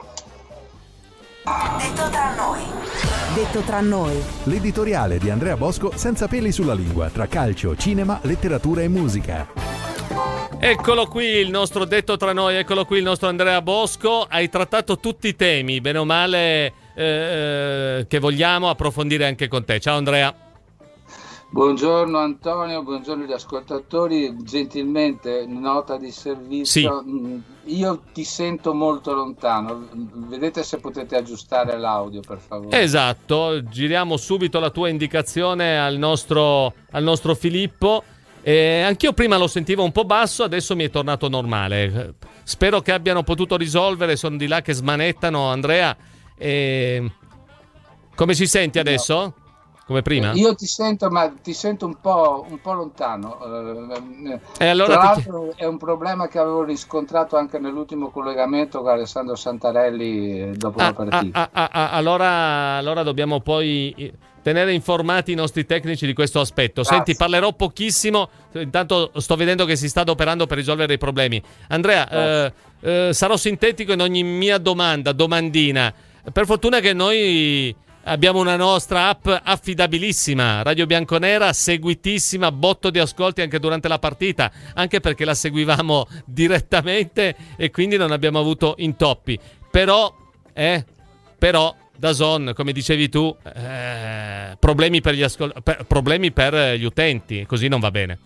Detto tra noi. Detto tra noi. L'editoriale di Andrea Bosco senza peli sulla lingua, tra calcio, cinema, letteratura e musica. Eccolo qui il nostro Detto tra noi, eccolo qui il nostro Andrea Bosco. Hai trattato tutti i temi, bene o male, eh, che vogliamo approfondire anche con te. Ciao Andrea. Buongiorno Antonio, buongiorno agli ascoltatori. Gentilmente, nota di servizio. Sì. Io ti sento molto lontano. Vedete se potete aggiustare l'audio, per favore. Esatto, giriamo subito la tua indicazione al nostro, al nostro Filippo. Eh, anch'io prima lo sentivo un po' basso, adesso mi è tornato normale. Spero che abbiano potuto risolvere, sono di là che smanettano. Andrea, eh, come ci senti adesso? Come prima? Io ti sento, ma ti sento un po', un po' lontano. E allora Tra ti... l'altro è un problema che avevo riscontrato anche nell'ultimo collegamento con Alessandro Santarelli dopo ah, la partita. Ah, ah, ah, allora, allora dobbiamo poi tenere informati i nostri tecnici di questo aspetto. Grazie. Senti, parlerò pochissimo, intanto sto vedendo che si sta adoperando per risolvere i problemi. Andrea, eh, eh, sarò sintetico in ogni mia domanda, domandina. Per fortuna che noi abbiamo una nostra app affidabilissima, Radio Bianconera, seguitissima, botto di ascolti anche durante la partita, anche perché la seguivamo direttamente e quindi non abbiamo avuto intoppi. Però, eh, però DAZN, come dicevi tu, eh, problemi per gli ascol- per, problemi per gli utenti, così non va bene.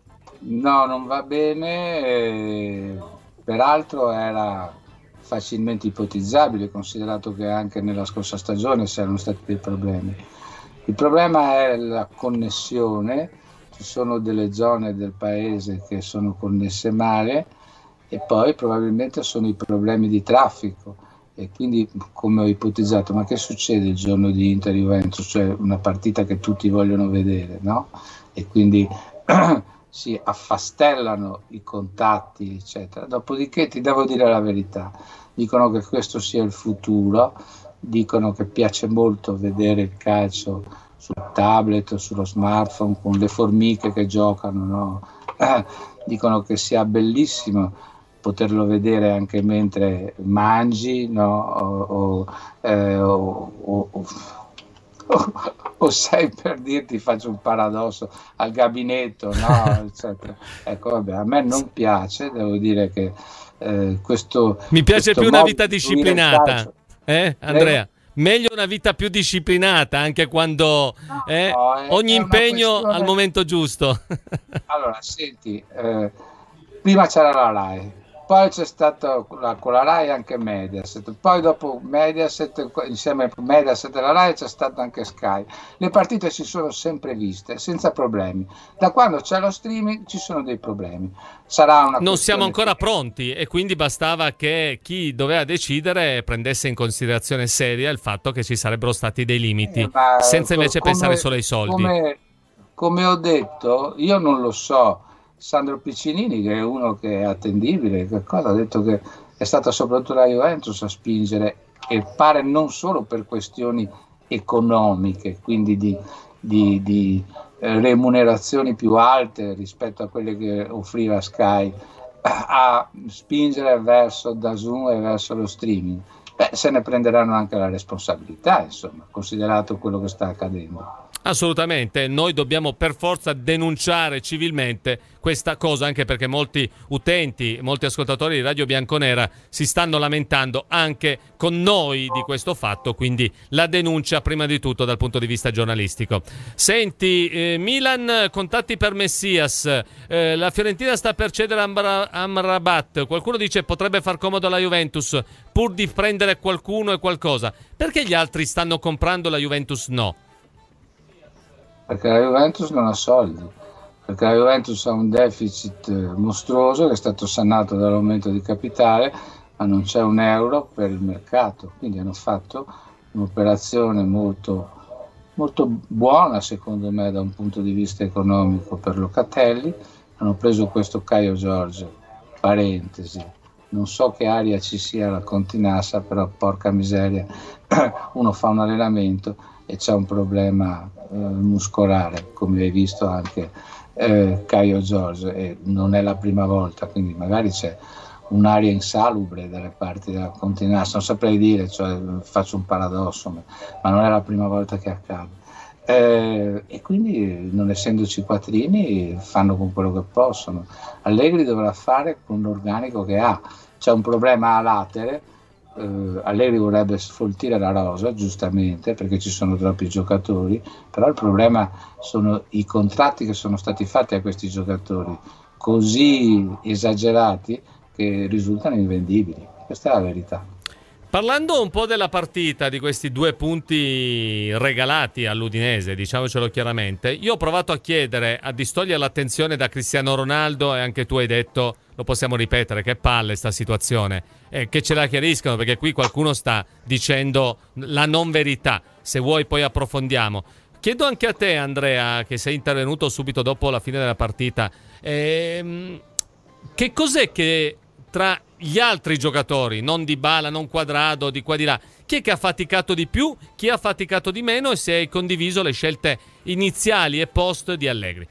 No, non va bene. Eh, peraltro era facilmente ipotizzabile, considerato che anche nella scorsa stagione c'erano stati dei problemi. Il problema è la connessione, ci sono delle zone del paese che sono connesse male e poi probabilmente sono i problemi di traffico. E quindi, come ho ipotizzato, ma che succede il giorno di Inter-Juventus, cioè una partita che tutti vogliono vedere, no? E quindi si affastellano i contatti, eccetera. Dopodiché ti devo dire la verità, dicono che questo sia il futuro, dicono che piace molto vedere il calcio sul tablet o sullo smartphone con le formiche che giocano, no? Eh, dicono che sia bellissimo poterlo vedere anche mentre mangi, no? o, o, eh, o, o, o, o, o sei, per dirti, faccio un paradosso, al gabinetto, no? Eccetera. Ecco, vabbè, a me non piace, devo dire che eh, questo mi piace questo più una vita disciplinata, eh, Andrea? Eh? Meglio una vita più disciplinata, anche quando eh, no, è, ogni è impegno questione... al momento giusto. Allora, senti, eh, prima c'era la Rai, poi c'è stato la, con la Rai anche Mediaset, poi dopo Mediaset, insieme a Mediaset e la Rai, c'è stato anche Sky. Le partite si sono sempre viste senza problemi. Da quando c'è lo streaming ci sono dei problemi. Sarà una non siamo ancora che... pronti e quindi bastava che chi doveva decidere prendesse in considerazione seria il fatto che ci sarebbero stati dei limiti, eh, senza invece come, pensare solo ai soldi. Come, come ho detto, io non lo so. Sandro Piccinini, che è uno che è attendibile, che cosa, ha detto che è stata soprattutto la Juventus a spingere, e pare non solo per questioni economiche, quindi di, di, di eh, remunerazioni più alte rispetto a quelle che offriva Sky, a spingere verso DAZN e verso lo streaming. beh, se ne prenderanno anche la responsabilità, insomma, considerato quello che sta accadendo. Assolutamente, noi dobbiamo per forza denunciare civilmente questa cosa, anche perché molti utenti, molti ascoltatori di Radio Bianconera si stanno lamentando anche con noi di questo fatto, quindi la denuncia prima di tutto dal punto di vista giornalistico. Senti, eh, Milan, contatti per Messias, eh, la Fiorentina sta per cedere Amra- Amrabat, qualcuno dice potrebbe far comodo alla Juventus pur di prendere qualcuno e qualcosa, perché gli altri stanno comprando, la Juventus no? Perché la Juventus non ha soldi, perché la Juventus ha un deficit mostruoso che è stato sanato dall'aumento di capitale, ma non c'è un euro per il mercato, quindi hanno fatto un'operazione molto, molto buona secondo me da un punto di vista economico per Locatelli. Hanno preso questo Caio Giorgio, parentesi, non so che aria ci sia alla Continassa, però porca miseria, uno fa un allenamento e c'è un problema eh, muscolare, come hai visto anche eh, Caio Giorgio, e non è la prima volta, quindi magari c'è un'aria insalubre dalle parti della Continassa, non saprei dire, cioè, faccio un paradosso, ma, ma non è la prima volta che accade. Eh, e quindi, non essendoci quattrini, fanno con quello che possono. Allegri dovrà fare con l'organico che ha. C'è un problema a latere, eh, Allegri vorrebbe sfoltire la rosa, giustamente, perché ci sono troppi giocatori, però il problema sono i contratti che sono stati fatti a questi giocatori, così esagerati che risultano invendibili. Questa è la verità. Parlando un po' della partita, di questi due punti regalati all'Udinese, diciamocelo chiaramente, io ho provato a chiedere, a distogliere l'attenzione da Cristiano Ronaldo, e anche tu hai detto, lo possiamo ripetere, che palle sta situazione, eh, che ce la chiariscano, perché qui qualcuno sta dicendo la non verità. Se vuoi poi approfondiamo. Chiedo anche a te, Andrea, che sei intervenuto subito dopo la fine della partita, ehm, che cos'è che tra gli altri giocatori, non Dybala, non Quadrado, di qua di là, chi è che ha faticato di più, chi ha faticato di meno, e se hai condiviso le scelte iniziali e post di Allegri?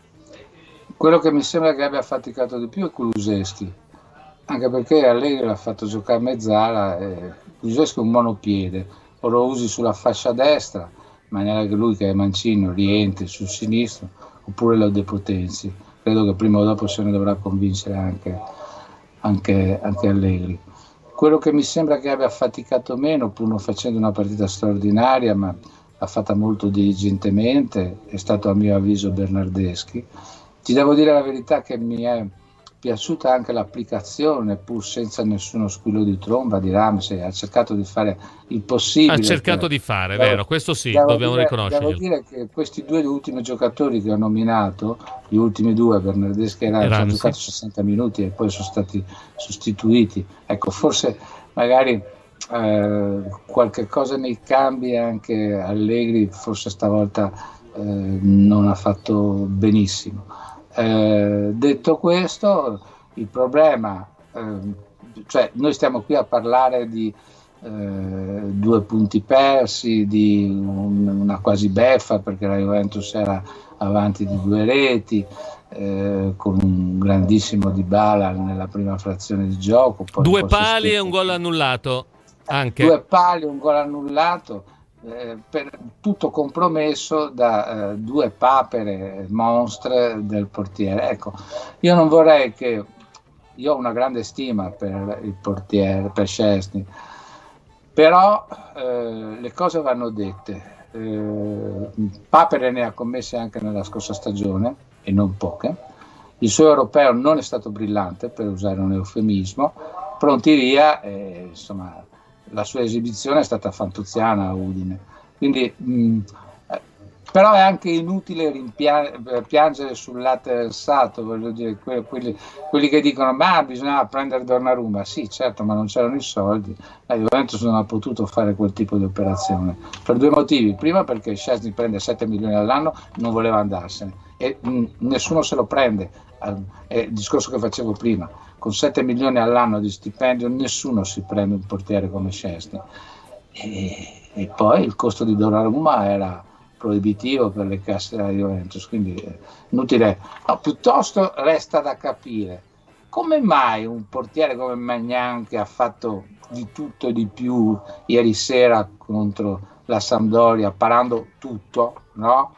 Quello che mi sembra che abbia faticato di più è Kulusevski, anche perché Allegri l'ha fatto giocare a mezzala, e Kulusevski è un monopiede, o lo usi sulla fascia destra in maniera che lui, che è mancino, rientri sul sinistro, oppure lo depotenzi. Credo che prima o dopo se ne dovrà convincere anche Anche, anche Allegri. Quello che mi sembra che abbia faticato meno, pur non facendo una partita straordinaria, ma l'ha fatta molto diligentemente, è stato a mio avviso Bernardeschi. Ti devo dire la verità che mi è piaciuta anche l'applicazione, pur senza nessuno squillo di tromba, di Ramsey. Ha cercato di fare il possibile. Ha cercato per... di fare, devo, vero, questo sì, devo dobbiamo dire, riconoscerlo. Devo dire che questi due ultimi giocatori che ho nominato, gli ultimi due, Bernardeschi e Ramsey, hanno giocato sessanta minuti e poi sono stati sostituiti. Ecco, forse magari eh, qualche cosa nei cambi anche Allegri forse stavolta eh, non ha fatto benissimo. Eh, detto questo, il problema, eh, cioè noi stiamo qui a parlare di eh, due punti persi, di un, una quasi beffa perché la Juventus era avanti di due reti, eh, con un grandissimo Dybala nella prima frazione di gioco, poi due poi pali e un gol annullato anche. Due pali e un gol annullato. Eh, per tutto compromesso da eh, due papere monstre del portiere. Ecco, io non vorrei che, io ho una grande stima per il portiere, per Szczęsny, però eh, le cose vanno dette. eh, papere ne ha commesse anche nella scorsa stagione e non poche. Il suo europeo non è stato brillante, per usare un eufemismo. Pronti via, eh, insomma, la sua esibizione è stata fantuziana a Udine, quindi mh, però è anche inutile rimpia- piangere sul latte versato, voglio dire, que- quelli, quelli che dicono ma bisognava prendere Donnarumma, sì certo, ma non c'erano i soldi, la Juventus non ha potuto fare quel tipo di operazione per due motivi: prima perché Szczęsny prende sette milioni all'anno, non voleva andarsene, e mh, nessuno se lo prende, è il discorso che facevo prima. Con sette milioni all'anno di stipendio nessuno si prende un portiere come Szczęsny, e, e poi il costo di Donnarumma era proibitivo per le casse della Juventus, quindi è inutile. No, piuttosto resta da capire come mai un portiere come Maignan, che ha fatto di tutto e di più ieri sera contro la Sampdoria, parando tutto, no?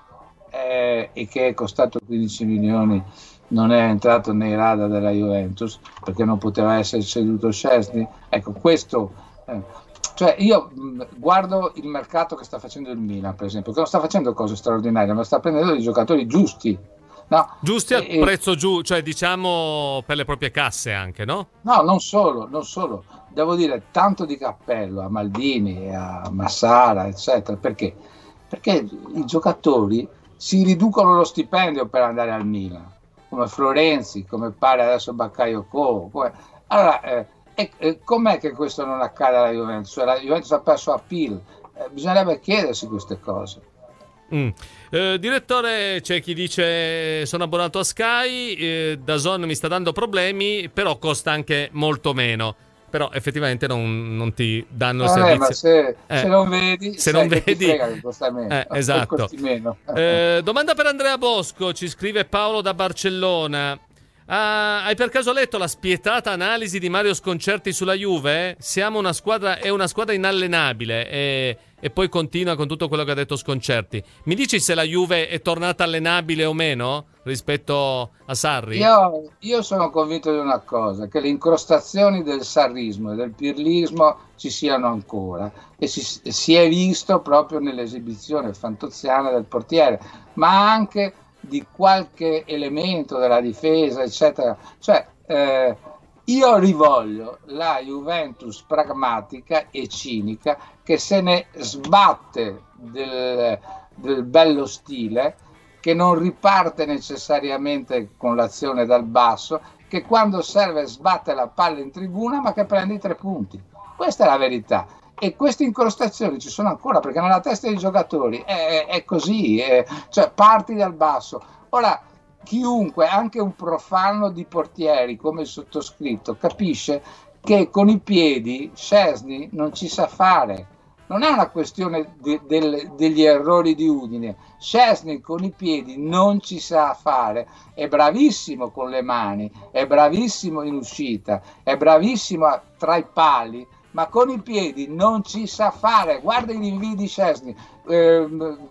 Eh, e che è costato quindici milioni, non è entrato nei radar della Juventus perché non poteva essere ceduto Szczesny. Ecco, questo eh, cioè io mh, guardo il mercato che sta facendo il Milan, per esempio, che non sta facendo cose straordinarie, ma sta prendendo dei giocatori giusti, no? Giusti al e, prezzo giù, cioè diciamo per le proprie casse anche, no? No, non solo, non solo. Devo dire tanto di cappello a Maldini, a Massara, eccetera. Perché? Perché i giocatori si riducono lo stipendio per andare al Milan, come Florenzi, come pare adesso Bakayoko. Come... Allora, eh, e, e com'è che questo non accade alla Juventus? Cioè, la Juventus ha perso appeal. Eh, bisognerebbe chiedersi queste cose. Mm. Eh, direttore, c'è chi dice sono abbonato a Sky, eh, DAZN mi sta dando problemi, però costa anche molto meno. Però effettivamente non, non ti danno il eh, servizio. Ma se, eh. se non vedi, se non vedi, vedi, ti frega che costa meno. Eh, esatto. Costi meno. Eh, domanda per Andrea Bosco, ci scrive Paolo da Barcellona. Ah, hai per caso letto la spietata analisi di Mario Sconcerti sulla Juve? Siamo una squadra, è una squadra inallenabile e, e poi continua con tutto quello che ha detto Sconcerti. Mi dici se la Juve è tornata allenabile o meno rispetto a Sarri? Io, io sono convinto di una cosa, che le incrostazioni del sarrismo e del pirlismo ci siano ancora e si, si è visto proprio nell'esibizione fantoziana del portiere, ma anche di qualche elemento della difesa, eccetera. Cioè, eh, io rivoglio la Juventus pragmatica e cinica che se ne sbatte del, del bello stile, che non riparte necessariamente con l'azione dal basso, che quando serve sbatte la palla in tribuna, ma che prende i tre punti. Questa è la verità. E queste incrostazioni ci sono ancora, perché nella testa dei giocatori è, è così, è, cioè parti dal basso. Ora, chiunque, anche un profano di portieri come il sottoscritto, capisce che con i piedi Szczesny non ci sa fare. Non è una questione de, de, degli errori di Udine. Szczesny con i piedi non ci sa fare. È bravissimo con le mani, è bravissimo in uscita, è bravissimo a, tra i pali, ma con i piedi non ci sa fare. Guarda i rinvii di Szczesny, eh,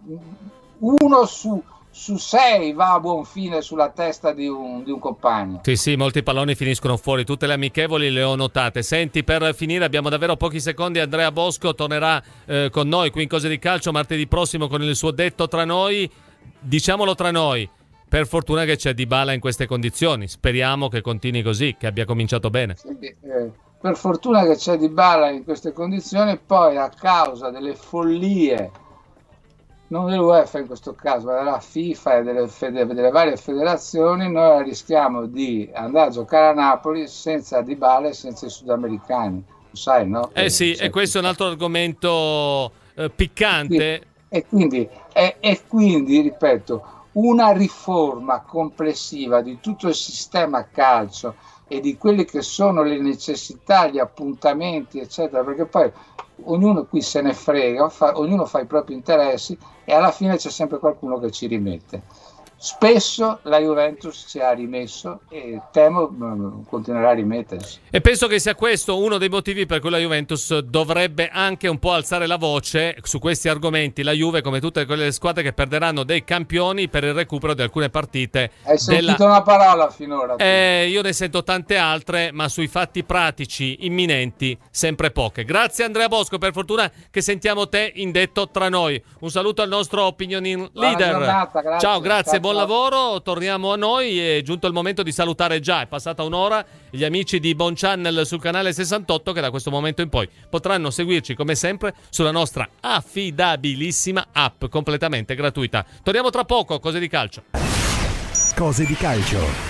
uno su, su sei va a buon fine sulla testa di un, di un compagno. Sì, sì, molti palloni finiscono fuori, tutte le amichevoli le ho notate. Senti, per finire abbiamo davvero pochi secondi, Andrea Bosco tornerà eh, con noi qui in Cose di Calcio martedì prossimo con il suo detto tra noi. Diciamolo tra noi, per fortuna che c'è Dybala in queste condizioni, speriamo che continui così, che abbia cominciato bene. Sì, eh. Per fortuna che c'è Dybala in queste condizioni, poi a causa delle follie, non dell'UEFA in questo caso, ma della FIFA e delle, fede, delle varie federazioni, noi rischiamo di andare a giocare a Napoli senza Dybala e senza i sudamericani. Lo sai, no? Eh sì, e questo è un altro argomento eh, piccante. E quindi, e, e quindi, ripeto, una riforma complessiva di tutto il sistema calcio e di quelle che sono le necessità, gli appuntamenti, eccetera, perché poi ognuno qui se ne frega, fa, ognuno fa i propri interessi e alla fine c'è sempre qualcuno che ci rimette. Spesso la Juventus ci ha rimesso e temo mh, continuerà a rimettersi. E penso che sia questo uno dei motivi per cui la Juventus dovrebbe anche un po' alzare la voce su questi argomenti. La Juve, come tutte quelle squadre che perderanno dei campioni per il recupero di alcune partite. Hai sentito della... una parola finora? Eh, io ne sento tante altre, ma sui fatti pratici imminenti sempre poche. Grazie Andrea Bosco, per fortuna che sentiamo te in detto tra noi. Un saluto al nostro opinion leader. Giornata, grazie. Ciao, grazie, ciao, buon ciao. lavoro. Torniamo a noi. È giunto il momento di salutare già, è passata un'ora, gli amici di Bon Channel sul canale sessantotto, che da questo momento in poi potranno seguirci come sempre sulla nostra affidabilissima app completamente gratuita. Torniamo tra poco, Cose di Calcio. Cose di Calcio.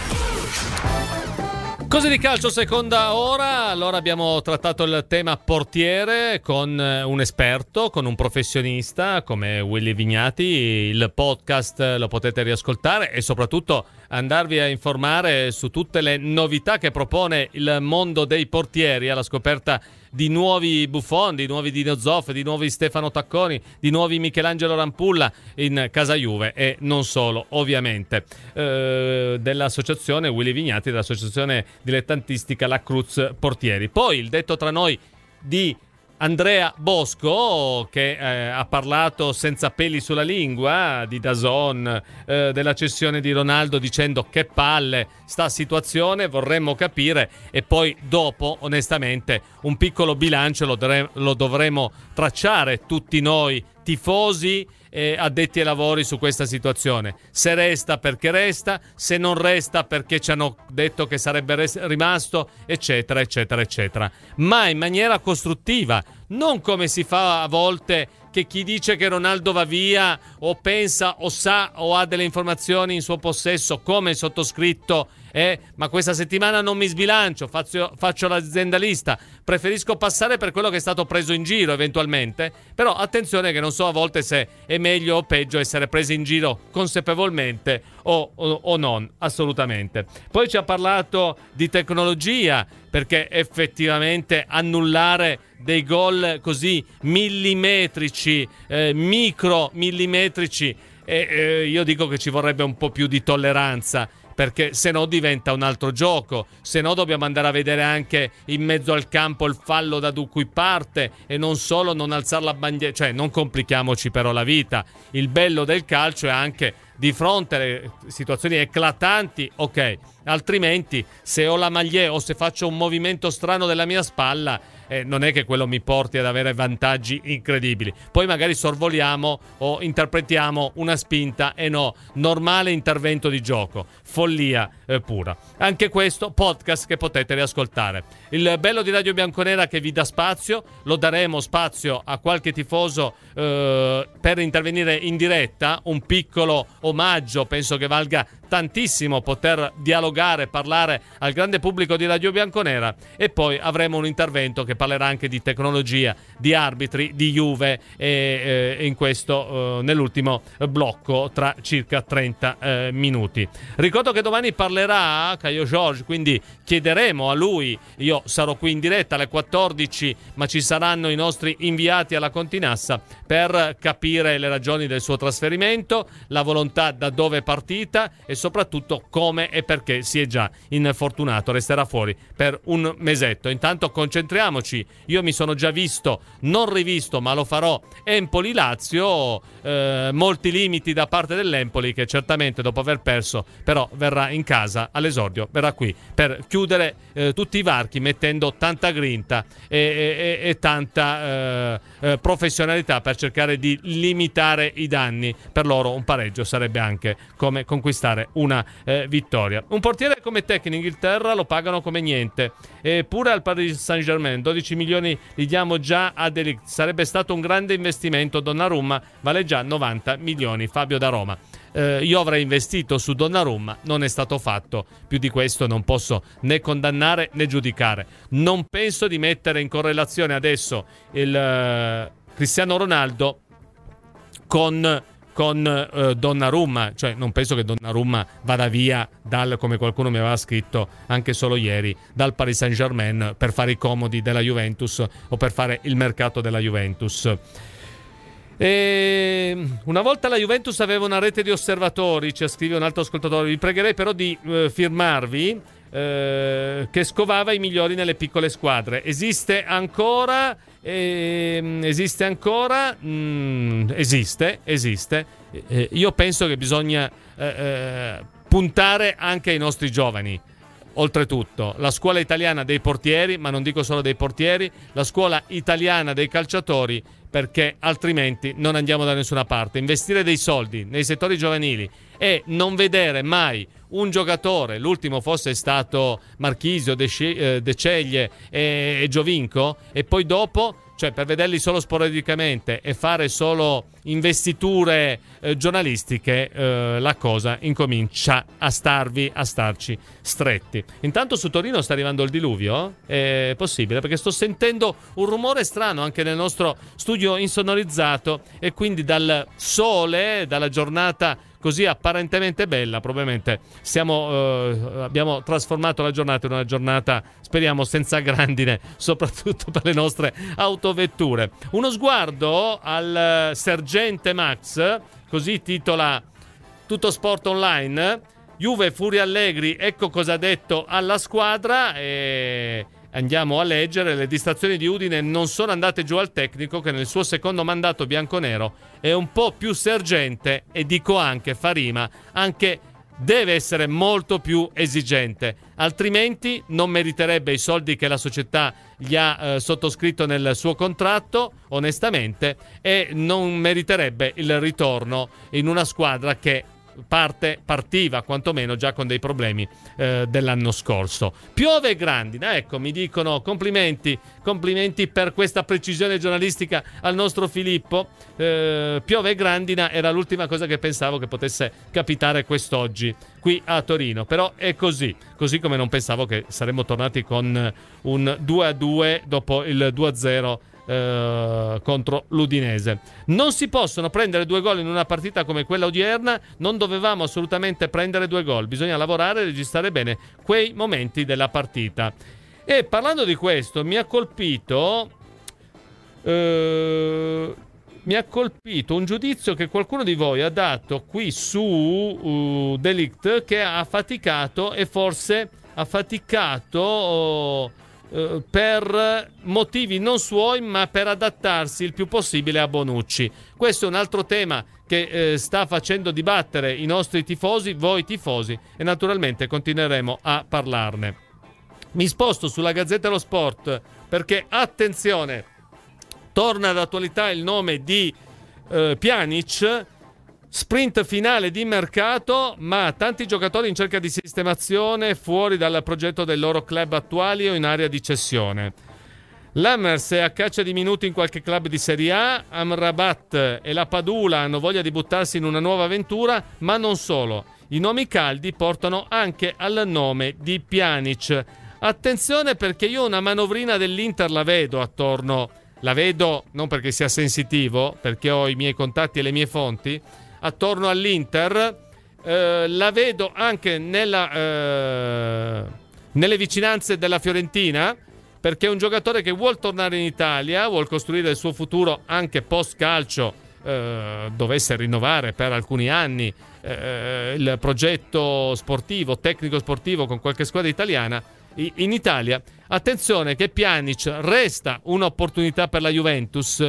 Cose di Calcio, seconda ora. Allora abbiamo trattato il tema portiere con un esperto, con un professionista come Willy Vignati. Il podcast lo potete riascoltare e soprattutto andarvi a informare su tutte le novità che propone il mondo dei portieri, alla scoperta di nuovi Buffon, di nuovi Dino Zoff, di nuovi Stefano Tacconi, di nuovi Michelangelo Rampulla in casa Juve e non solo, ovviamente, eh, dell'associazione Willy Vignati, dell'associazione dilettantistica La Cruz Portieri. Poi il detto tra noi di Andrea Bosco, che eh, ha parlato senza peli sulla lingua di D A Z N, eh, della cessione di Ronaldo, dicendo che palle sta situazione, vorremmo capire, e poi dopo onestamente un piccolo bilancio lo, dre- lo dovremo tracciare tutti noi tifosi e addetti ai lavori su questa situazione. Se resta perché resta, se non resta perché ci hanno detto che sarebbe res- rimasto, eccetera eccetera eccetera, ma in maniera costruttiva, non come si fa a volte, che chi dice che Ronaldo va via o pensa o sa o ha delle informazioni in suo possesso, come il sottoscritto, eh, ma questa settimana non mi sbilancio, faccio, faccio l'aziendalista, preferisco passare per quello che è stato preso in giro eventualmente. Però attenzione che non so a volte se è meglio o peggio essere presi in giro consapevolmente o, o, o non, assolutamente. Poi ci ha parlato di tecnologia, perché effettivamente annullare dei gol così millimetrici, eh, micro millimetrici, eh, eh, io dico che ci vorrebbe un po' più di tolleranza, perché se no diventa un altro gioco, se no dobbiamo andare a vedere anche in mezzo al campo il fallo da cui parte, e non solo non alzare la bandiera, cioè non complichiamoci però la vita. Il bello del calcio è anche di fronte alle situazioni eclatanti, ok, altrimenti se ho la maglia o se faccio un movimento strano della mia spalla, eh, non è che quello mi porti ad avere vantaggi incredibili. Poi magari sorvoliamo o interpretiamo una spinta, e no, normale intervento di gioco, follia eh, pura. Anche questo podcast che potete riascoltare. Il bello di Radio Bianconera che vi dà spazio, lo daremo spazio a qualche tifoso eh, per intervenire in diretta, un piccolo omaggio, penso che valga tantissimo poter dialogare, parlare al grande pubblico di Radio Bianconera. E poi avremo un intervento che parlerà anche di tecnologia, di arbitri, di Juve, e, e in questo eh, nell'ultimo blocco tra circa trenta eh, minuti. Ricordo che domani parlerà Caio Giorgi, quindi chiederemo a lui, io sarò qui in diretta alle quattordici, ma ci saranno i nostri inviati alla Continassa per capire le ragioni del suo trasferimento, la volontà da dove è partita e soprattutto come e perché si è già infortunato, resterà fuori per un mesetto. Intanto concentriamoci, io mi sono già visto, non rivisto, ma lo farò, Empoli-Lazio, eh, molti limiti da parte dell'Empoli, che certamente dopo aver perso però verrà in casa all'esordio, verrà qui per chiudere eh, tutti i varchi, mettendo tanta grinta e, e, e tanta eh, eh, professionalità per cercare di limitare i danni. Per loro un pareggio sarebbe anche come conquistare una eh, vittoria. Un portiere come Tec in Inghilterra lo pagano come niente, eppure al Paris Saint-Germain dodici milioni li diamo già a De Ligt. Sarebbe stato un grande investimento. Donnarumma vale già novanta milioni. Fabio da Roma. Eh, io avrei investito su Donnarumma, non è stato fatto. Più di questo non posso né condannare né giudicare. Non penso di mettere in correlazione adesso il eh, Cristiano Ronaldo con con eh, Donnarumma, cioè non penso che Donnarumma vada via dal, come qualcuno mi aveva scritto anche solo ieri, dal Paris Saint-Germain per fare i comodi della Juventus o per fare il mercato della Juventus. E una volta la Juventus aveva una rete di osservatori, ci scrive un altro ascoltatore. Vi pregherei però di eh, firmarvi, eh, che scovava i migliori nelle piccole squadre. Esiste ancora? Eh, esiste ancora? Mm, esiste, esiste. Eh, io penso che bisogna eh, eh, puntare anche ai nostri giovani. Oltretutto, la scuola italiana dei portieri, ma non dico solo dei portieri, la scuola italiana dei calciatori, perché altrimenti non andiamo da nessuna parte. Investire dei soldi nei settori giovanili e non vedere mai un giocatore, l'ultimo fosse stato Marchisio, De, Sce- De Ceglie e, e Giovinco, e poi dopo, cioè per vederli solo sporadicamente e fare solo investiture eh, giornalistiche, eh, la cosa incomincia a starvi, a starci stretti. Intanto su Torino sta arrivando il diluvio, è possibile, perché sto sentendo un rumore strano anche nel nostro studio insonorizzato, e quindi dal sole, dalla giornata così apparentemente bella, probabilmente siamo, eh, abbiamo trasformato la giornata in una giornata, speriamo, senza grandine, soprattutto per le nostre autovetture. Uno sguardo al sergente Max, così titola Tutto Sport Online. Juve, Furia Allegri, ecco cosa ha detto alla squadra, e andiamo a leggere, le distrazioni di Udine non sono andate giù al tecnico che nel suo secondo mandato bianconero è un po' più sergente e dico anche, fa rima, anche deve essere molto più esigente, altrimenti non meriterebbe i soldi che la società gli ha eh, sottoscritto nel suo contratto, onestamente, e non meriterebbe il ritorno in una squadra che parte partiva quantomeno già con dei problemi eh, dell'anno scorso. Piove e grandina, ecco, mi dicono complimenti complimenti per questa precisione giornalistica al nostro Filippo. eh, piove e grandina era l'ultima cosa che pensavo che potesse capitare quest'oggi qui a Torino, però è così così come non pensavo che saremmo tornati con un due a due dopo il due a zero Uh, contro l'Udinese. Non si possono prendere due gol in una partita come quella odierna, non dovevamo assolutamente prendere due gol, bisogna lavorare e registrare bene quei momenti della partita. E parlando di questo mi ha colpito uh, mi ha colpito un giudizio che qualcuno di voi ha dato qui su uh, De Ligt, che ha faticato e forse ha faticato uh, Uh, per motivi non suoi, ma per adattarsi il più possibile a Bonucci. Questo è un altro tema che eh, sta facendo dibattere i nostri tifosi, voi tifosi, e naturalmente continueremo a parlarne. Mi sposto sulla Gazzetta dello Sport perché, attenzione, torna d'attualità il nome di eh, Pjanic. Sprint finale di mercato, ma tanti giocatori in cerca di sistemazione fuori dal progetto del loro club attuali o in area di cessione. Lammers è a caccia di minuti in qualche club di Serie A, Amrabat e la Padula hanno voglia di buttarsi in una nuova avventura, ma non solo. I nomi caldi portano anche al nome di Pjanic. Attenzione, perché io una manovrina dell'Inter la vedo attorno, la vedo non perché sia sensitivo, perché ho i miei contatti e le mie fonti, attorno all'Inter, eh, la vedo anche nella, eh, nelle vicinanze della Fiorentina, perché è un giocatore che vuol tornare in Italia, vuol costruire il suo futuro anche post calcio, eh, dovesse rinnovare per alcuni anni eh, il progetto sportivo, tecnico sportivo con qualche squadra italiana in Italia. Attenzione che Pjanic resta un'opportunità per la Juventus,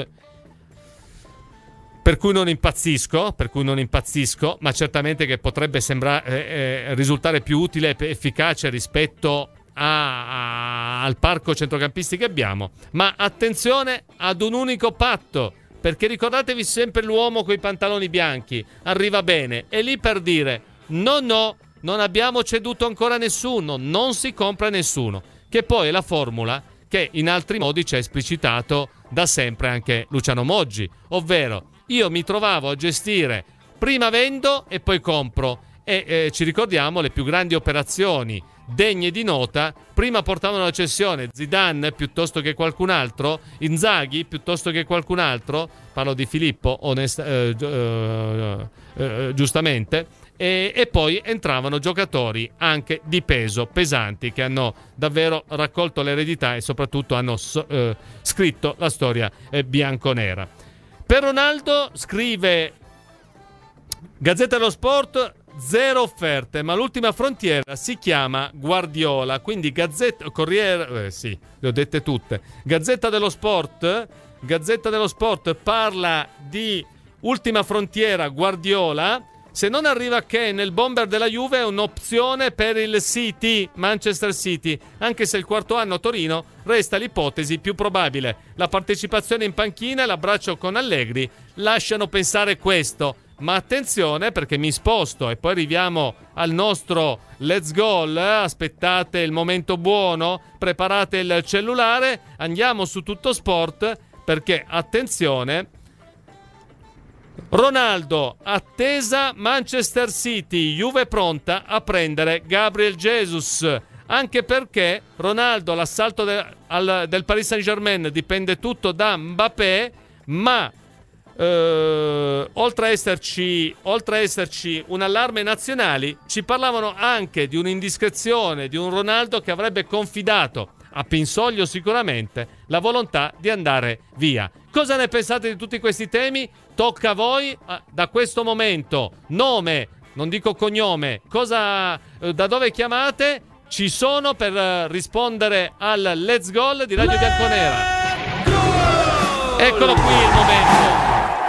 per cui non impazzisco, per cui non impazzisco, ma certamente che potrebbe sembrare eh, risultare più utile e efficace rispetto a, a, al parco centrocampisti che abbiamo. Ma attenzione ad un unico patto, perché ricordatevi sempre l'uomo coi pantaloni bianchi, arriva bene, è lì per dire no no, non abbiamo ceduto ancora nessuno, non si compra nessuno, che poi è la formula che in altri modi ci ha esplicitato da sempre anche Luciano Moggi, ovvero io mi trovavo a gestire, prima vendo e poi compro, e eh, ci ricordiamo le più grandi operazioni degne di nota, prima portavano alla cessione Zidane piuttosto che qualcun altro, Inzaghi piuttosto che qualcun altro, parlo di Filippo onest- eh, eh, eh, giustamente, e, e poi entravano giocatori anche di peso, pesanti, che hanno davvero raccolto l'eredità e soprattutto hanno so- eh, scritto la storia eh, bianconera. Per Ronaldo, scrive Gazzetta dello Sport, zero offerte, ma l'ultima frontiera si chiama Guardiola, quindi Gazzetta, Corriere, eh, sì, le ho dette tutte. Gazzetta dello Sport, Gazzetta dello Sport parla di ultima frontiera Guardiola. Se non arriva Kane, il bomber della Juve è un'opzione per il City, Manchester City, anche se il quarto anno a Torino resta l'ipotesi più probabile. La partecipazione in panchina e l'abbraccio con Allegri lasciano pensare questo. Ma attenzione, perché mi sposto e poi arriviamo al nostro Let's Go, aspettate il momento buono, preparate il cellulare, andiamo su Tutto Sport, perché attenzione, Ronaldo attesa Manchester City, Juve pronta a prendere Gabriel Jesus, anche perché Ronaldo l'assalto de, al, del Paris Saint-Germain dipende tutto da Mbappé, ma eh, oltre a esserci oltre a esserci un allarme nazionali, ci parlavano anche di un'indiscrezione di un Ronaldo che avrebbe confidato a Pinsoglio sicuramente la volontà di andare via. Cosa ne pensate di tutti questi temi? Tocca a voi. Da questo momento nome, non dico cognome, cosa, da dove chiamate ci sono per rispondere al Let's Goal di Radio Bianconera. Eccolo qui il momento.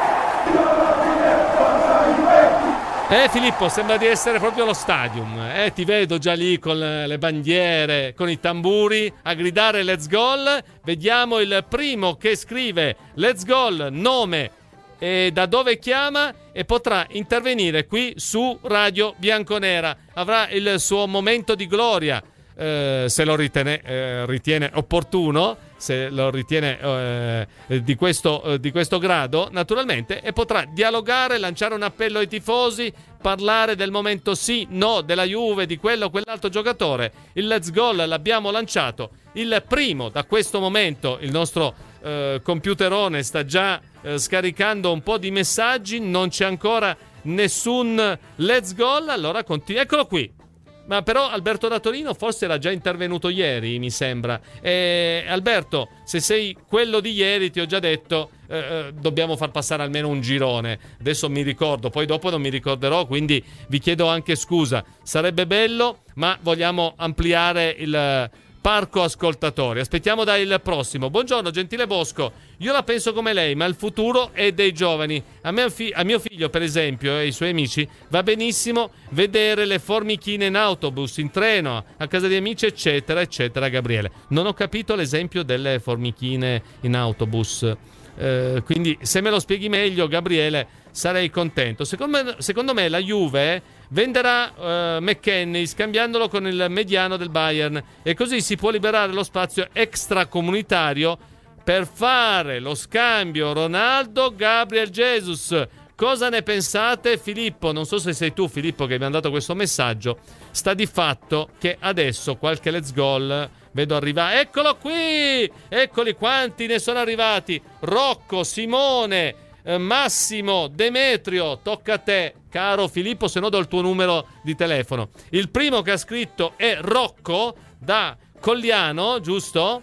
Eh Filippo, sembra di essere proprio allo stadium, eh, ti vedo già lì con le bandiere, con i tamburi a gridare Let's Goal. Vediamo il primo che scrive Let's Goal, nome e da dove chiama, e potrà intervenire qui su Radio Bianconera. Avrà il suo momento di gloria, eh, se lo ritene, eh, ritiene opportuno, se lo ritiene eh, di, questo, eh, di questo grado, naturalmente, e potrà dialogare, lanciare un appello ai tifosi, parlare del momento sì, no, della Juve, di quello o quell'altro giocatore. Il Let's Goal l'abbiamo lanciato, il primo da questo momento. Il nostro eh, computerone sta già eh, scaricando un po' di messaggi, non c'è ancora nessun Let's Goal, allora continua. Eccolo qui. Ma però Alberto da Torino forse era già intervenuto ieri, mi sembra. E Alberto, se sei quello di ieri, ti ho già detto, eh, dobbiamo far passare almeno un girone. Adesso mi ricordo, poi dopo non mi ricorderò, quindi vi chiedo anche scusa. Sarebbe bello, ma vogliamo ampliare il parco ascoltatori. Aspettiamo dai il prossimo. Buongiorno, gentile Bosco. Io la penso come lei, ma il futuro è dei giovani. A, me, a mio figlio, per esempio, e ai suoi amici, va benissimo vedere le formichine in autobus, in treno, a casa di amici, eccetera, eccetera. Gabriele, non ho capito l'esempio delle formichine in autobus. Eh, quindi, se me lo spieghi meglio, Gabriele, sarei contento. Secondo me, secondo me la Juve venderà uh, McKennie scambiandolo con il mediano del Bayern, e così si può liberare lo spazio extracomunitario per fare lo scambio Ronaldo-Gabriel Jesus. Cosa ne pensate, Filippo? Non so se sei tu, Filippo, che mi ha dato questo messaggio. Sta di fatto che adesso qualche Let's Goal vedo arrivare. Eccolo qui! Eccoli quanti ne sono arrivati. Rocco, Simone, Massimo, Demetrio, tocca a te, caro Filippo, se no do il tuo numero di telefono. Il primo che ha scritto è Rocco da Colliano, giusto?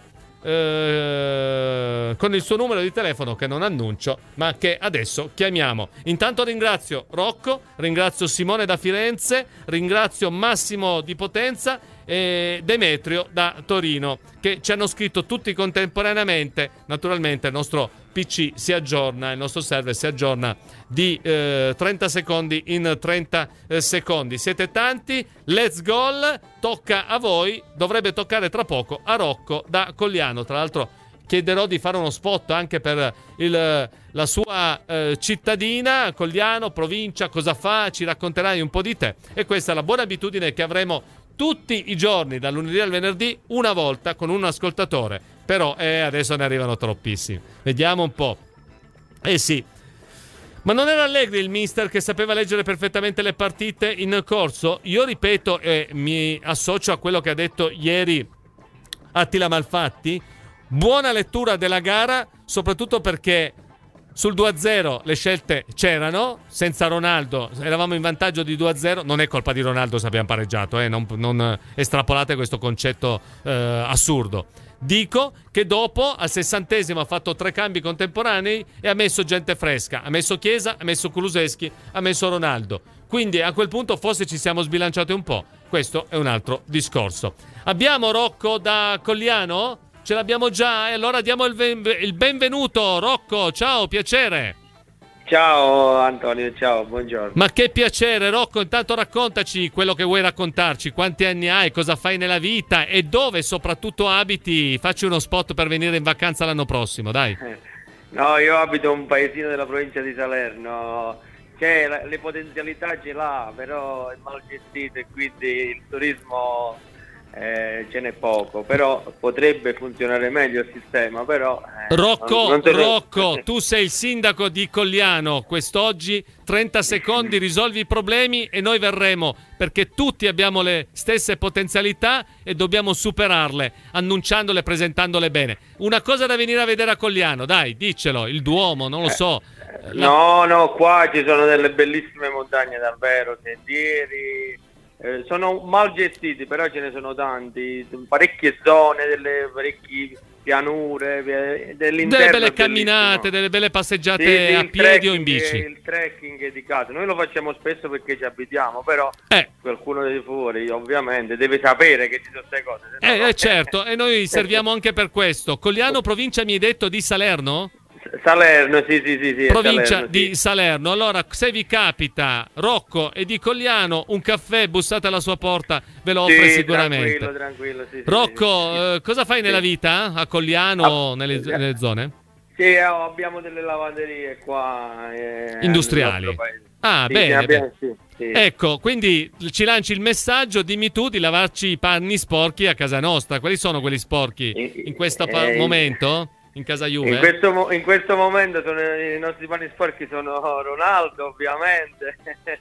Eh, con il suo numero di telefono che non annuncio, ma che adesso chiamiamo. Intanto ringrazio Rocco, ringrazio Simone da Firenze, ringrazio Massimo di Potenza e Demetrio da Torino, che ci hanno scritto tutti contemporaneamente. Naturalmente il nostro P C si aggiorna, il nostro server si aggiorna di eh, trenta secondi in trenta eh, secondi. Siete tanti, Let's Goal, tocca a voi, dovrebbe toccare tra poco a Rocco da Colliano. Tra l'altro chiederò di fare uno spot anche per il, la sua eh, cittadina, Colliano, provincia, cosa fa, ci racconterai un po' di te. E questa è la buona abitudine che avremo tutti i giorni, dal lunedì al venerdì, una volta con un ascoltatore. Però eh, adesso ne arrivano troppissimi. Vediamo un po'. Eh sì. Ma non era Allegri il mister che sapeva leggere perfettamente le partite in corso? Io ripeto e mi associo a quello che ha detto ieri Attila Malfatti. Buona lettura della gara, soprattutto perché sul due a zero le scelte c'erano. Senza Ronaldo eravamo in vantaggio di due a zero. Non è colpa di Ronaldo se abbiamo pareggiato, eh? non, non estrapolate questo concetto eh, assurdo. Dico che dopo al sessantesimo ha fatto tre cambi contemporanei e ha messo gente fresca, ha messo Chiesa, ha messo Kulusevski, ha messo Ronaldo. Quindi a quel punto forse ci siamo sbilanciati un po'. Questo è un altro discorso. Abbiamo Rocco da Colliano? Ce l'abbiamo già, e allora diamo il, ben- il benvenuto. Rocco, ciao, piacere. Ciao Antonio, ciao, buongiorno. Ma che piacere, Rocco. Intanto raccontaci quello che vuoi raccontarci. Quanti anni hai, cosa fai nella vita e dove soprattutto abiti. Facci uno spot per venire in vacanza l'anno prossimo, dai. No, io abito in un paesino della provincia di Salerno. C'è la, le potenzialità ce l'ha, però è mal gestito e quindi il turismo eh, ce n'è poco, però potrebbe funzionare meglio il sistema, però eh, Rocco, non, non Rocco, tu sei il sindaco di Colliano, quest'oggi trenta secondi, risolvi i problemi e noi verremo, perché tutti abbiamo le stesse potenzialità e dobbiamo superarle, annunciandole, presentandole bene. Una cosa da venire a vedere a Colliano, dai, diccelo, il Duomo, non lo so. La... No, no, qua ci sono delle bellissime montagne davvero, sentieri. Eh, sono mal gestiti, però ce ne sono tanti, parecchie zone, delle parecchi pianure, dell'interno. Delle belle camminate, delle belle passeggiate sì, a piedi o in bici. Il trekking di casa, noi lo facciamo spesso perché ci abitiamo, però eh. qualcuno di fuori ovviamente deve sapere che ci sono queste cose. Eh, no... eh certo, e noi serviamo anche per questo. Cogliano, provincia mi hai detto di Salerno? Salerno, sì, sì, sì, sì. Provincia Salerno, di sì. Salerno. Allora, se vi capita Rocco e di Cogliano, un caffè, bussate alla sua porta, ve lo offre sì, sicuramente. Tranquillo, tranquillo. Sì, Rocco, sì, sì. Eh, cosa fai nella vita a Cogliano, ah, nelle, nelle zone? Sì, abbiamo delle lavanderie qua. Eh, Industriali. Ah, sì, bene. abbiamo, bene. Sì, sì. Ecco, quindi ci lanci il messaggio, dimmi tu di lavarci i panni sporchi a casa nostra. Quali sono quelli sporchi in questo eh, momento? In casa Juve? In questo, in questo momento sono, i nostri panni sporchi sono Ronaldo, ovviamente,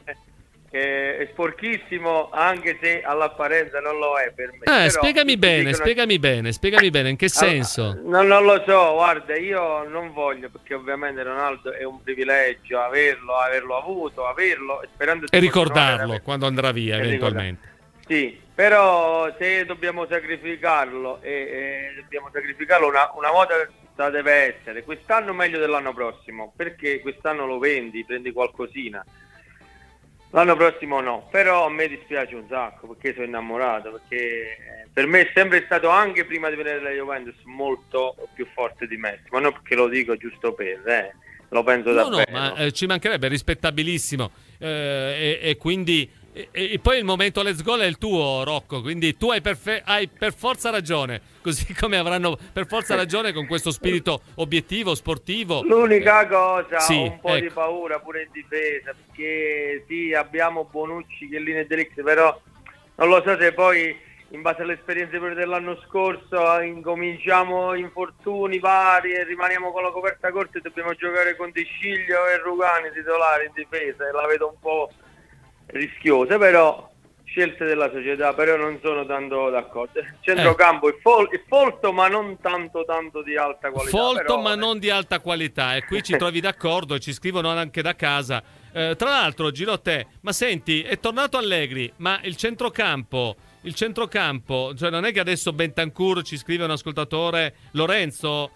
che è sporchissimo anche se all'apparenza non lo è per me. Eh, Però, spiegami bene, dicono... spiegami bene, spiegami bene, in che senso? Allora, non, non lo so, guarda, io non voglio, perché ovviamente Ronaldo è un privilegio averlo, averlo avuto, averlo, sperando e ricordarlo quando andrà via eventualmente. Sì, però se dobbiamo sacrificarlo e, e dobbiamo sacrificarlo una, una volta deve essere quest'anno meglio dell'anno prossimo, perché quest'anno lo vendi, prendi qualcosina, l'anno prossimo no, però a me dispiace un sacco perché sono innamorato, perché per me è sempre stato, anche prima di venire alla Juventus, molto più forte di Messi, ma non perché lo dico giusto per, eh, lo penso no, davvero. No, ma eh, ci mancherebbe, rispettabilissimo, eh, e, e quindi e, e poi il momento let's go è il tuo, Rocco, quindi tu hai per, fe- hai per forza ragione, così come avranno per forza ragione con questo spirito obiettivo, sportivo. L'unica cosa, sì, ho un po' ecco. di paura pure in difesa, perché sì, abbiamo Bonucci, Chiellini e Delix, però non lo so se poi in base alle esperienze pure dell'anno scorso incominciamo infortuni vari e rimaniamo con la coperta corta e dobbiamo giocare con Di Sciglio e Rugani titolari in difesa, e la vedo un po' rischiosa, però scelte della società, però non sono tanto d'accordo. Il centrocampo eh. è, fol- è folto, ma non tanto tanto di alta qualità. Folto però, ma eh. non di alta qualità, e qui ci trovi d'accordo e ci scrivono anche da casa. Eh, tra l'altro, Giro te, ma senti, è tornato Allegri, ma il centrocampo, il centrocampo, cioè non è che adesso Bentancur, ci scrive un ascoltatore, Lorenzo,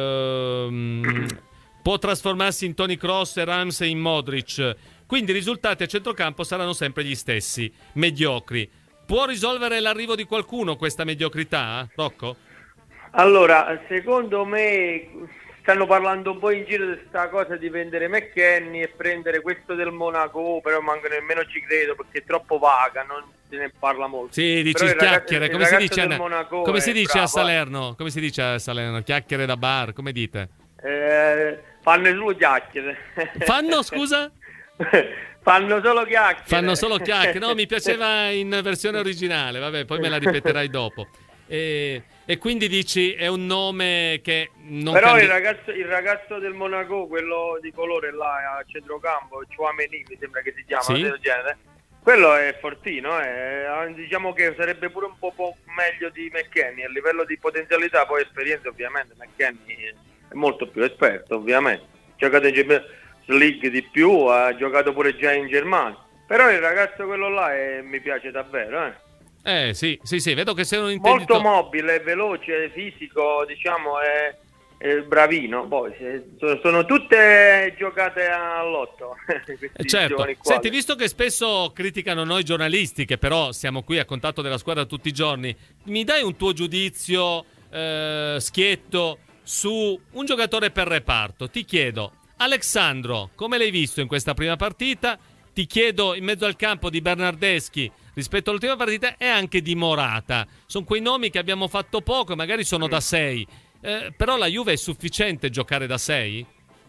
ehm, può trasformarsi in Toni Kroos e Ramsey in Modric. Quindi i risultati a centrocampo saranno sempre gli stessi, mediocri. Può risolvere l'arrivo di qualcuno questa mediocrità, Rocco? Allora, secondo me stanno parlando un po' in giro di questa cosa di vendere McKennie e prendere questo del Monaco, però manco nemmeno ci credo perché è troppo vaga, non se ne parla molto. Sì, dici però chiacchiere, il come si dice, del Monaco come si dice bravo, a Salerno? Come si dice a Salerno? Chiacchiere da bar, come dite? Eh, fanno solo chiacchiere. Fanno, scusa? Fanno solo chiacchiere. Fanno solo chiacchiere. No, mi piaceva in versione originale, vabbè, poi me la ripeterai dopo. E, e quindi dici è un nome che non però cambia... il ragazzo il ragazzo del Monaco, quello di colore là a centrocampo, Chouameni mi sembra che si chiama, sì? del genere, quello è fortino, eh. Diciamo che sarebbe pure un po', po' meglio di McKennie a livello di potenzialità, poi esperienza ovviamente McKennie è molto più esperto, ovviamente ha giocato in Champions League di più, ha giocato pure già in Germania, però il ragazzo quello là è, mi piace davvero, eh. Eh sì, sì, sì, vedo che sei un intenditore. Molto mobile, veloce, fisico, diciamo, è, è bravino. Poi sono, sono tutte giocate all'otto. Certo. Senti, visto che spesso criticano noi giornalisti, che però siamo qui a contatto della squadra tutti i giorni, mi dai un tuo giudizio eh, schietto su un giocatore per reparto? Ti chiedo, Alexandro, come l'hai visto in questa prima partita? Ti chiedo in mezzo al campo di Bernardeschi rispetto all'ultima partita e anche di Morata. Sono quei nomi che abbiamo fatto poco, magari sono mm. da sei, eh, però la Juve è sufficiente giocare da sei?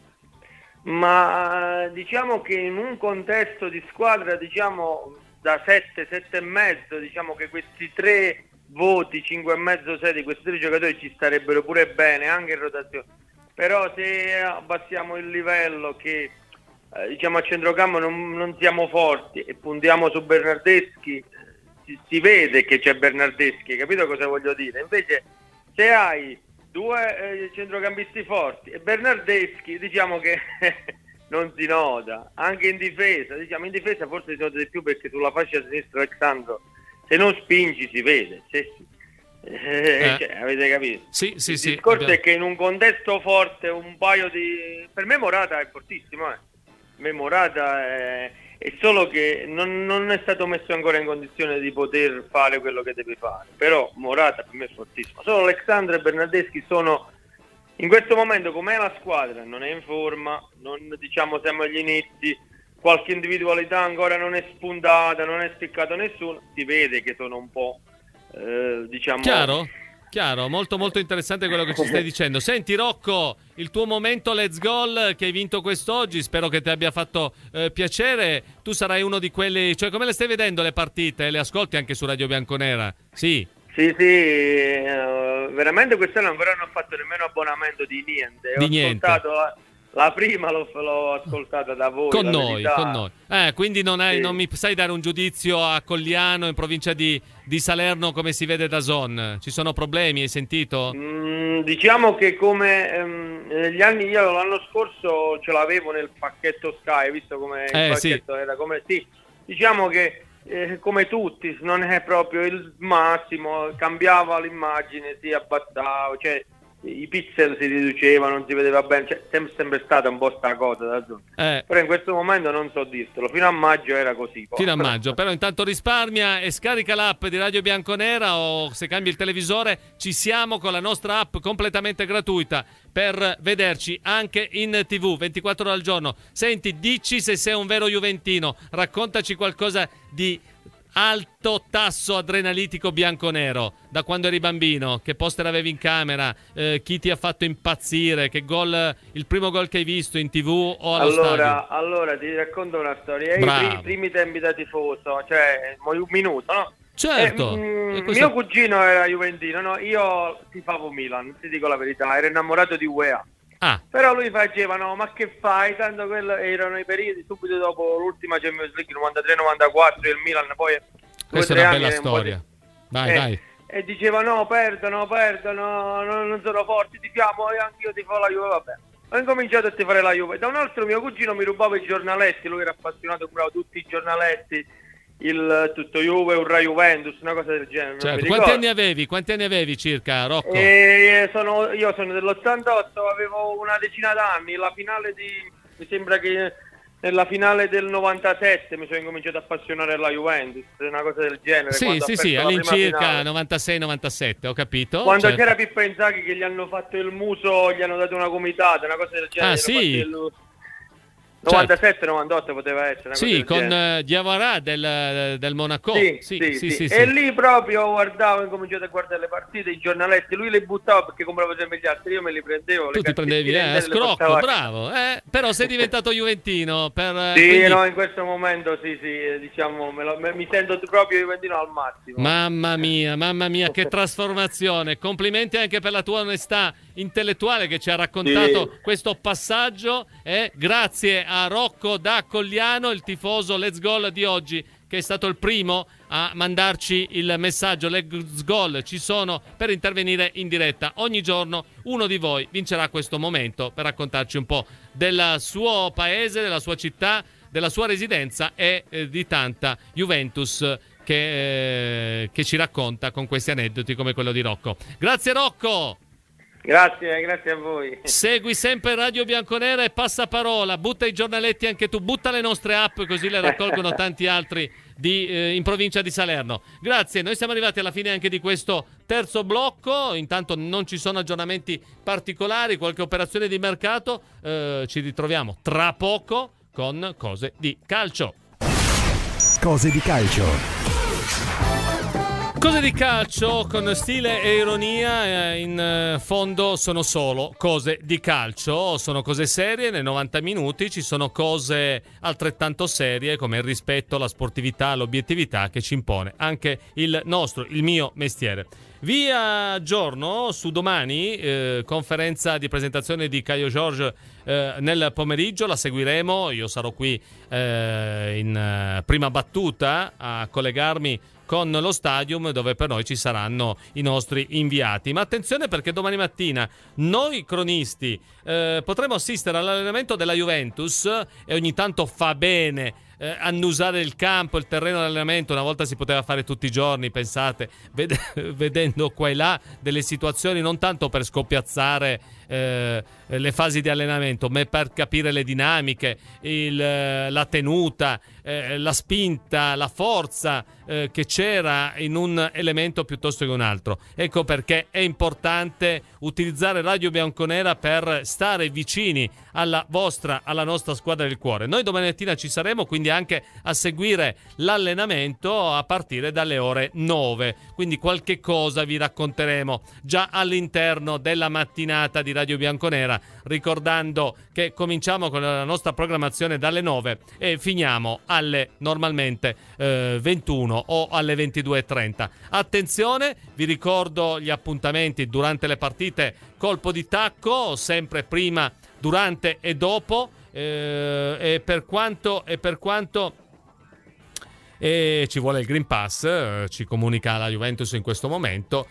Ma diciamo che in un contesto di squadra, diciamo da sette, sette e mezzo, diciamo che questi tre voti, cinque e mezzo, sei di questi tre giocatori ci starebbero pure bene, anche in rotazione. Però se abbassiamo il livello, che Eh, diciamo a centrocampo non, non siamo forti e puntiamo su Bernardeschi, si, si vede che c'è Bernardeschi, capito cosa voglio dire? Invece se hai due eh, centrocampisti forti e Bernardeschi, diciamo che non si nota, anche in difesa, diciamo in difesa forse si nota di più perché sulla fascia sinistra Alexandro, se non spingi si vede, se, Eh, cioè, avete capito? Sì, sì, il sì. discorso abbiamo... è che in un contesto forte un paio di... Per me Morata è fortissimo, eh. Per me Morata è... è solo che non, non è stato messo ancora in condizione di poter fare quello che deve fare. Però Morata per me è fortissimo. Solo Alexandro e Bernardeschi sono... In questo momento, com'è la squadra, non è in forma, non, diciamo siamo agli inizi, qualche individualità ancora non è spuntata, non è spiccato nessuno, si vede che sono un po', eh, diciamo... Chiaro? Chiaro, molto molto interessante quello che ci stai dicendo. Senti Rocco, il tuo momento Let's Goal che hai vinto quest'oggi, spero che ti abbia fatto eh, piacere. Tu sarai uno di quelli, cioè come le stai vedendo le partite? Le ascolti anche su Radio Bianconera? Sì. Sì, sì, uh, veramente quest'anno ancora non ho fatto nemmeno abbonamento di niente. Di ho niente. ascoltato la, la prima, l'ho, l'ho ascoltata da voi. Con la noi, verità. con noi. Eh, quindi non, hai, Sì. non mi sai dare un giudizio a Cogliano, in provincia di, di Salerno, come si vede da Zon? Ci sono problemi, hai sentito? Mm, diciamo che come ehm, negli anni, io l'anno scorso ce l'avevo nel pacchetto Sky, visto come il Eh, pacchetto era come... Sì, diciamo che eh, come tutti, non è proprio il massimo, cambiava l'immagine, si abbassava, cioè i pixel si riducevano, non si vedeva bene, cioè, è sempre stata un po' sta cosa da Zon. Eh. Però in questo momento non so dirtelo, fino a maggio era così. Poi. Fino a maggio, però intanto risparmia e scarica l'app di Radio Bianconera, o se cambi il televisore ci siamo con la nostra app completamente gratuita per vederci anche in tv ventiquattro ore al giorno. Senti, dici se sei un vero juventino, raccontaci qualcosa di alto tasso adrenalitico bianconero da quando eri bambino, che poster avevi in camera, eh, chi ti ha fatto impazzire, che gol, il primo gol che hai visto in tv o allo allora, stadio? allora ti racconto una storia. I Bravo. primi, primi tempi da tifoso, cioè un minuto, no? Certo. Eh, mm, E questo- mio cugino era juventino, no? Io tifavo Milan, ti dico la verità, ero innamorato di U E A. Ah, Però lui faceva, no, ma che fai? Tanto quello erano i periodi subito dopo l'ultima Champions League novantatré novantaquattro e il Milan poi due, questa è tre una anni bella un po' storia. di- Vai, eh, vai. E diceva no, perdono, perdono, non, non sono forti, tifiamo, e anch'io tifo la Juve, vabbè. Ho incominciato a tifare la Juve. Da un altro mio cugino mi rubava i giornaletti, lui era appassionato, comprava tutti i giornaletti, il tutto Juve, un Rai Juventus, una cosa del genere. non Certo. mi Quanti ricordo. anni avevi? Quanti anni avevi circa, Rocco? E sono, io sono dell'ottantotto, avevo una decina d'anni, la finale di, mi sembra che nella finale del novantasette mi sono incominciato a appassionare alla Juventus, una cosa del genere. Sì, quando ha sì, perso sì, la prima all'incirca finale. novantasei novantasette, ho capito. Quando certo. c'era Pippo Inzaghi che gli hanno fatto il muso, gli hanno dato una gomitata, una cosa del genere. Ah, gli hanno sì? fatto il- novantasette novantotto poteva essere una cosa Sì, del con genere. eh, Diawara del, del Monaco. Sì, Sì, sì, sì, sì. sì, E sì. lì proprio guardavo, ho incominciato a guardare le partite, i giornaletti, lui le buttava perché comprava sempre gli altri, io me li prendevo. Tu le ti prendevi, cassettine eh, intere le scrocco, portavo a- bravo. Eh? Però sei diventato juventino. Per, eh, Sì, quindi- no, in questo momento sì, sì, eh, diciamo, me lo- me- mi sento proprio juventino al massimo. Mamma mia, mamma mia, che trasformazione. Complimenti anche per la tua onestà intellettuale che ci ha raccontato Sì. questo passaggio. E grazie a Rocco da Cogliano, il tifoso Let's Goal di oggi, che è stato il primo a mandarci il messaggio Let's Goal ci sono, per intervenire in diretta. Ogni giorno uno di voi vincerà questo momento per raccontarci un po' del suo paese, della sua città, della sua residenza e eh, di tanta Juventus che, eh, che ci racconta con questi aneddoti come quello di Rocco. Grazie Rocco! Grazie, grazie a voi. Segui sempre Radio Bianconera e Passaparola, butta i giornaletti anche tu, butta le nostre app così le raccolgono tanti altri di, eh, in provincia di Salerno. Grazie, noi siamo arrivati alla fine anche di questo terzo blocco, intanto non ci sono aggiornamenti particolari, qualche operazione di mercato, eh, ci ritroviamo tra poco con Cose di Calcio. Cose di calcio. Cose di calcio con stile e ironia, eh, in eh, fondo sono solo cose di calcio, sono cose serie, nei novanta minuti ci sono cose altrettanto serie come il rispetto, la sportività, l'obiettività che ci impone anche il nostro, il mio mestiere. Vi aggiorno su domani, eh, conferenza di presentazione di Caio George eh, nel pomeriggio, la seguiremo, io sarò qui eh, in eh, prima battuta a collegarmi con lo stadium dove per noi ci saranno i nostri inviati. Ma attenzione perché domani mattina noi cronisti eh, potremo assistere all'allenamento della Juventus e ogni tanto fa bene eh, annusare il campo, il terreno di allenamento. Una volta si poteva fare tutti i giorni, pensate, ved- vedendo qua e là delle situazioni, non tanto per scoppiazzare eh, le fasi di allenamento, ma per capire le dinamiche, il, la tenuta, eh, la spinta, la forza eh, che c'era in un elemento piuttosto che un altro. Ecco perché è importante utilizzare Radio Bianconera per stare vicini alla vostra, alla nostra squadra del cuore. Noi domani mattina ci saremo, quindi anche a seguire l'allenamento a partire dalle ore nove, quindi qualche cosa vi racconteremo già all'interno della mattinata di Radio Bianconera, ricordando che cominciamo con la nostra programmazione dalle nove e finiamo alle normalmente eh, ventuno o alle ventidue e trenta. Attenzione, vi ricordo gli appuntamenti durante le partite: colpo di tacco sempre prima, durante e dopo, eh, e per quanto e per quanto e ci vuole il Green Pass, eh, ci comunica la Juventus in questo momento,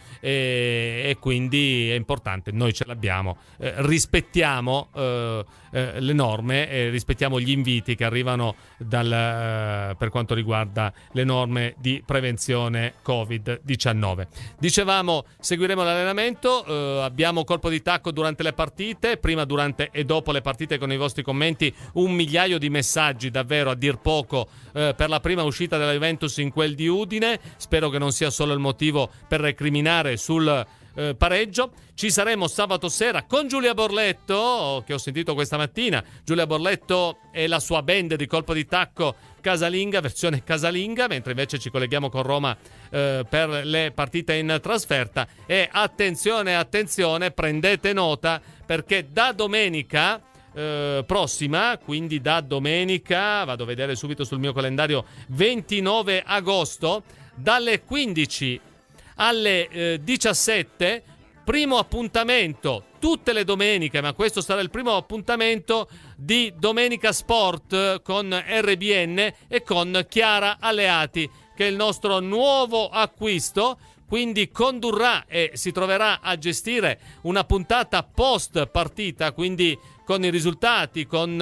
e, e quindi è importante, noi ce l'abbiamo, eh, rispettiamo eh, eh, le norme e rispettiamo gli inviti che arrivano dal, eh, per quanto riguarda le norme di prevenzione covid diciannove. Dicevamo, seguiremo l'allenamento, eh, abbiamo colpo di tacco durante le partite, prima, durante e dopo le partite, con i vostri commenti, un migliaio di messaggi, davvero a dir poco, eh, per la prima uscita della Juventus in quel di Udine. Spero che non sia solo il motivo per recriminare sul eh, pareggio. Ci saremo sabato sera con Giulia Borletto, che ho sentito questa mattina. Giulia Borletto e la sua band di colpo di tacco casalinga, versione casalinga, mentre invece ci colleghiamo con Roma eh, per le partite in trasferta. E attenzione, attenzione, prendete nota, perché da domenica Eh, prossima, quindi da domenica, vado a vedere subito sul mio calendario, ventinove agosto, dalle quindici alle eh, diciassette, primo appuntamento tutte le domeniche, ma questo sarà il primo appuntamento di Domenica Sport con R B N e con Chiara Alleati, che è il nostro nuovo acquisto. Quindi condurrà e si troverà a gestire una puntata post partita, quindi con i risultati, con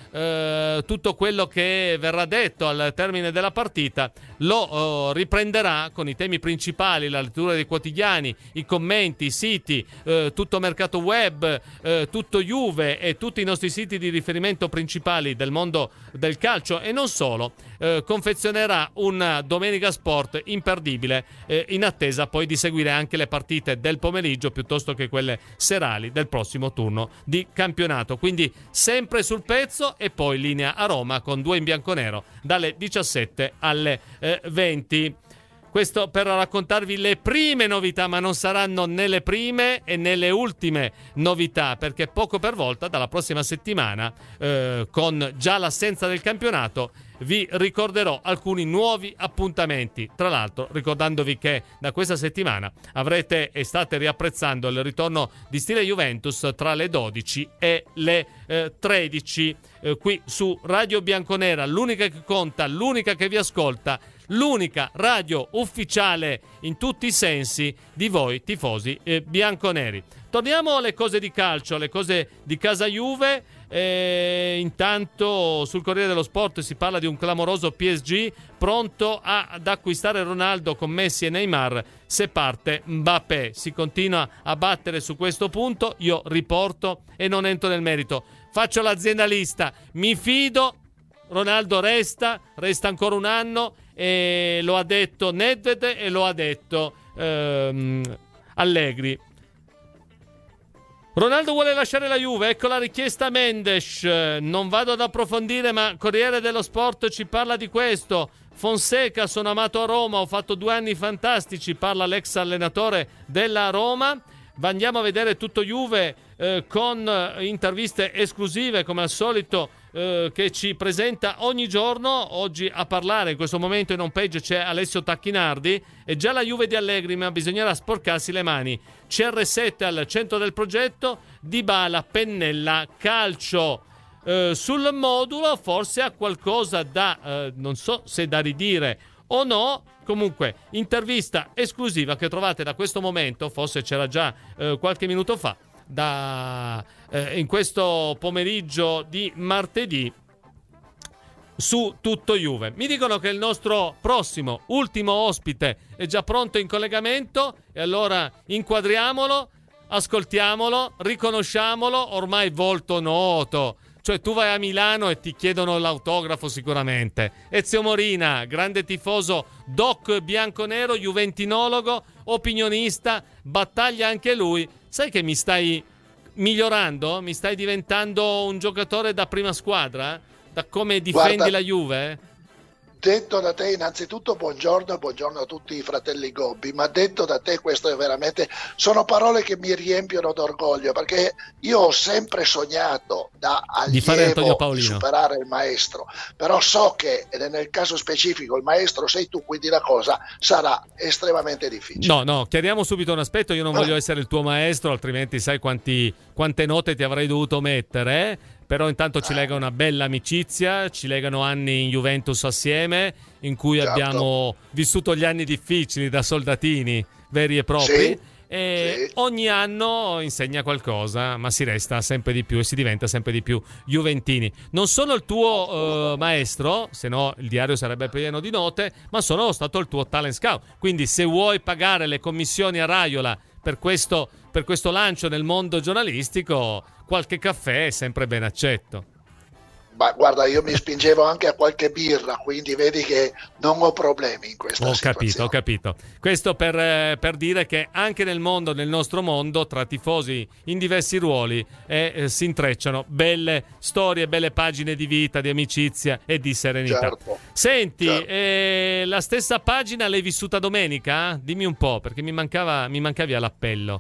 eh, tutto quello che verrà detto al termine della partita. Lo eh, riprenderà con i temi principali, la lettura dei quotidiani, i commenti, i siti, eh, tutto mercato web, eh, tutto Juve e tutti i nostri siti di riferimento principali del mondo del calcio e non solo. Eh, confezionerà una Domenica Sport imperdibile, eh, in attesa poi di seguire anche le partite del pomeriggio piuttosto che quelle serali del prossimo turno di campionato. Quindi sempre sul pezzo, e poi linea a Roma con due in bianconero dalle diciassette alle eh, venti. Questo per raccontarvi le prime novità, ma non saranno né le prime e né le ultime novità, perché poco per volta dalla prossima settimana, eh, con già l'assenza del campionato, vi ricorderò alcuni nuovi appuntamenti. Tra l'altro, ricordandovi che da questa settimana avrete e state riapprezzando il ritorno di Stile Juventus tra le dodici e le eh, tredici, eh, qui su Radio Bianconera, l'unica che conta, l'unica che vi ascolta, l'unica radio ufficiale in tutti i sensi di voi tifosi eh, bianconeri. Torniamo alle cose di calcio, alle cose di casa Juve. E intanto sul Corriere dello Sport si parla di un clamoroso P S G pronto a, ad acquistare Ronaldo con Messi e Neymar se parte Mbappé. Si continua a battere su questo punto. Io riporto e non entro nel merito, faccio l'aziendalista, mi fido. Ronaldo resta, resta ancora un anno, e lo ha detto Nedved e lo ha detto ehm, Allegri. Ronaldo vuole lasciare la Juve, ecco la richiesta Mendes. Non vado ad approfondire, ma Corriere dello Sport ci parla di questo. Fonseca, sono amato a Roma, ho fatto due anni fantastici, parla l'ex allenatore della Roma. Andiamo a vedere tutto Juve eh, con interviste esclusive come al solito, eh, che ci presenta ogni giorno. Oggi a parlare in questo momento in home page c'è Alessio Tacchinardi, e già la Juve di Allegri, ma bisognerà sporcarsi le mani. C R sette al centro del progetto, Dybala, pennella, calcio. Eh, sul modulo forse ha qualcosa da, eh, non so se da ridire o no. Comunque, intervista esclusiva che trovate da questo momento, forse c'era già eh, qualche minuto fa, da, eh, in questo pomeriggio di martedì, su tutto Juve. Mi dicono che il nostro prossimo, ultimo ospite è già pronto in collegamento e allora inquadriamolo, ascoltiamolo, riconosciamolo, ormai volto noto. Cioè tu vai a Milano e ti chiedono l'autografo sicuramente. Ezio Morina, grande tifoso, doc bianconero, juventinologo, opinionista, battaglia anche lui. Sai che mi stai migliorando? Mi stai diventando un giocatore da prima squadra? Da come difendi Guarda, la Juve? Detto da te innanzitutto buongiorno e buongiorno a tutti i fratelli Gobbi, ma detto da te questo è veramente, sono parole che mi riempiono d'orgoglio, perché io ho sempre sognato da di fare Antonio allievo Paolino, di superare il maestro, però so che nel caso specifico il maestro sei tu, quindi la cosa sarà estremamente difficile. No, no, chiariamo subito un aspetto, io non voglio essere il tuo maestro, altrimenti sai quanti, quante note ti avrei dovuto mettere, eh? Però intanto ci lega una bella amicizia, ci legano anni in Juventus assieme, in cui certo. abbiamo vissuto gli anni difficili da soldatini veri e propri, sì, e sì. ogni anno insegna qualcosa, ma si resta sempre di più e si diventa sempre di più juventini. Non sono il tuo uh, maestro, se no il diario sarebbe pieno di note, ma sono stato il tuo talent scout, quindi se vuoi pagare le commissioni a Raiola per questo, per questo lancio nel mondo giornalistico, qualche caffè è sempre ben accetto. Ma guarda, io mi spingevo anche a qualche birra, quindi vedi che non ho problemi in questa ho situazione. Capito, ho capito. Questo per, eh, per dire che anche nel mondo, nel nostro mondo, tra tifosi in diversi ruoli eh, eh, si intrecciano belle storie, belle pagine di vita, di amicizia e di serenità. Certo. Senti, certo. Eh, la stessa pagina l'hai vissuta domenica? Dimmi un po', perché mi mancava, mi mancavi all'appello.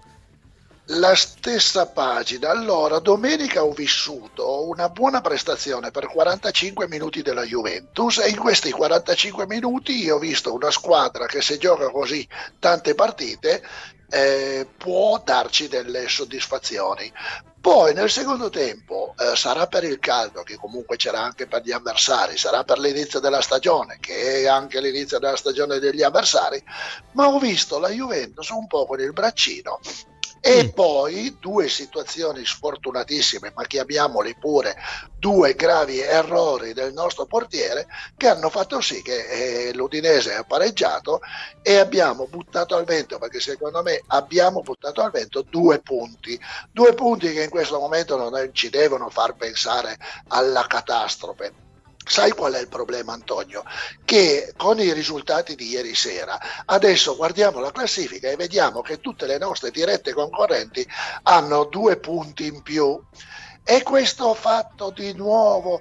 La stessa pagina. Allora, domenica ho vissuto una buona prestazione per quarantacinque minuti della Juventus e in questi quarantacinque minuti io ho visto una squadra che, se gioca così tante partite, eh, può darci delle soddisfazioni. Poi nel secondo tempo eh, sarà per il caldo, che comunque c'era anche per gli avversari, sarà per l'inizio della stagione, che è anche l'inizio della stagione degli avversari, ma ho visto la Juventus un po' con il braccino. E poi due situazioni sfortunatissime, ma chiamiamoli pure due gravi errori del nostro portiere, che hanno fatto sì che eh, l'Udinese ha pareggiato e abbiamo buttato al vento, perché secondo me abbiamo buttato al vento due punti, due punti che in questo momento non ci devono far pensare alla catastrofe. Sai qual è il problema, Antonio? Che con i risultati di ieri sera adesso guardiamo la classifica e vediamo che tutte le nostre dirette concorrenti hanno due punti in più, e questo ha fatto di nuovo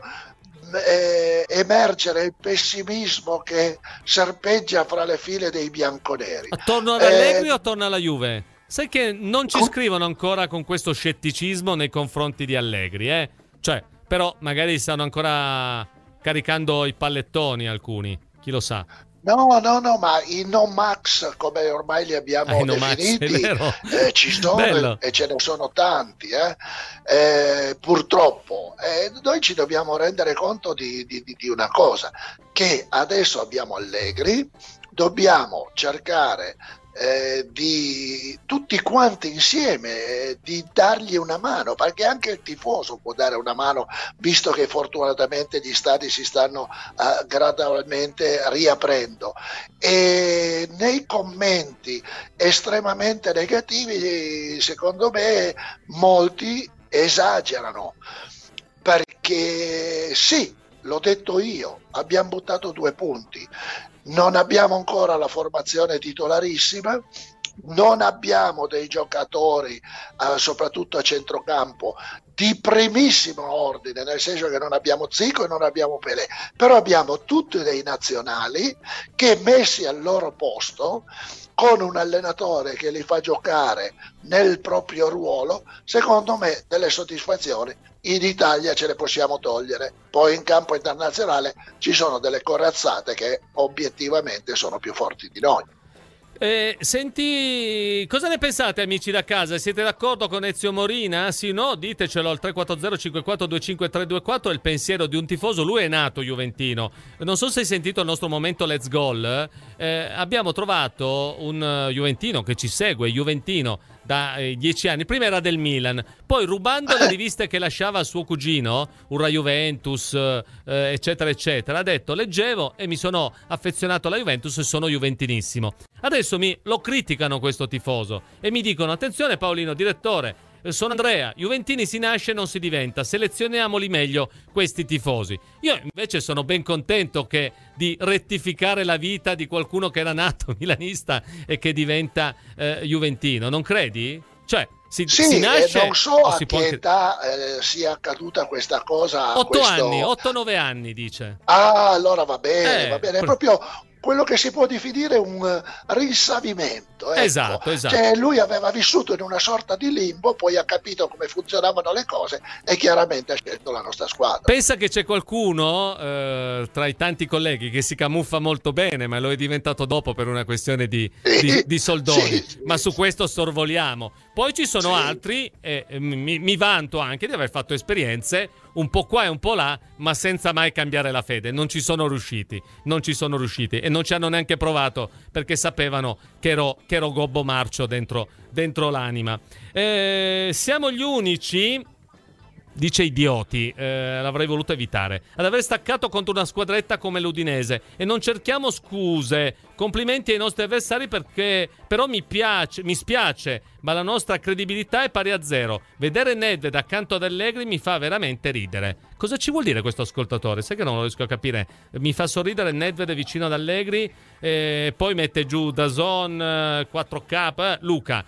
eh, emergere il pessimismo che serpeggia fra le file dei bianconeri. Attorno ad Allegri eh, o attorno alla Juve? Sai che non ci scrivono ancora con questo scetticismo nei confronti di Allegri, eh? Cioè, però magari stanno ancora caricando i pallettoni alcuni, chi lo sa. No, no, no, ma i no max, come ormai li abbiamo ah, definiti, no eh, ci sono e ce ne sono tanti, eh? Eh, purtroppo. Eh, noi ci dobbiamo rendere conto di, di, di una cosa, che adesso abbiamo Allegri, dobbiamo cercare Eh, di tutti quanti insieme eh, di dargli una mano, perché anche il tifoso può dare una mano, visto che fortunatamente gli stadi si stanno eh, gradualmente riaprendo. E nei commenti estremamente negativi, secondo me molti esagerano, perché sì, l'ho detto io, abbiamo buttato due punti, non abbiamo ancora la formazione titolarissima, non abbiamo dei giocatori, eh, soprattutto a centrocampo, di primissimo ordine, nel senso che non abbiamo Zico e non abbiamo Pelé, però abbiamo tutti dei nazionali che, messi al loro posto, con un allenatore che li fa giocare nel proprio ruolo, secondo me delle soddisfazioni in Italia ce le possiamo togliere. Poi in campo internazionale ci sono delle corazzate che obiettivamente sono più forti di noi. Eh, senti, cosa ne pensate, amici da casa? Siete d'accordo con Ezio Morina? Sì o no? Ditecelo al tre quattro zero cinque quattro due cinque tre due quattro. È il pensiero di un tifoso, lui è nato juventino. Non so se hai sentito il nostro momento Let's Goal. Eh, abbiamo trovato un uh, juventino che ci segue, juventino da eh, dieci anni. Prima era del Milan, poi rubando le riviste che lasciava a suo cugino, Ura Juventus, eh, eccetera, eccetera, ha detto leggevo e mi sono affezionato alla Juventus e sono juventinissimo. Adesso mi lo criticano questo tifoso e mi dicono attenzione Paolino, direttore, sono Andrea, Juventini si nasce e non si diventa, selezioniamoli meglio questi tifosi. Io invece sono ben contento che di rettificare la vita di qualcuno che era nato milanista e che diventa eh, juventino, non credi? Cioè si, sì, si nasce e non so o a si che può... età eh, sia accaduta questa cosa. Otto questo... anni, otto nove anni dice. Ah, allora va bene, Eh, va bene, è per- proprio quello che si può definire un eh, rinsavimento. Ecco. Esatto, esatto. Cioè, lui aveva vissuto in una sorta di limbo, poi ha capito come funzionavano le cose e chiaramente ha scelto la nostra squadra. Pensa che c'è qualcuno eh, tra i tanti colleghi che si camuffa molto bene, ma lo è diventato dopo per una questione di, di, di soldoni. Sì, sì. Ma su questo sorvoliamo. Poi ci sono Sì. altri, e eh, mi, mi vanto anche di aver fatto esperienze un po' qua e un po' là, ma senza mai cambiare la fede. Non ci sono riusciti, non ci sono riusciti e non ci hanno neanche provato perché sapevano che ero, che ero gobbo marcio dentro, dentro l'anima. Eh, siamo gli unici, dice idioti, eh, l'avrei voluto evitare, ad aver staccato contro una squadretta come l'Udinese e non cerchiamo scuse. Complimenti ai nostri avversari perché però mi piace, mi spiace, ma la nostra credibilità è pari a zero. Vedere Nedved accanto ad Allegri mi fa veramente ridere. Cosa ci vuol dire questo ascoltatore? Sai che non lo riesco a capire. Mi fa sorridere Nedved vicino ad Allegri e poi mette giù DAZN, quattro K. Eh, Luca.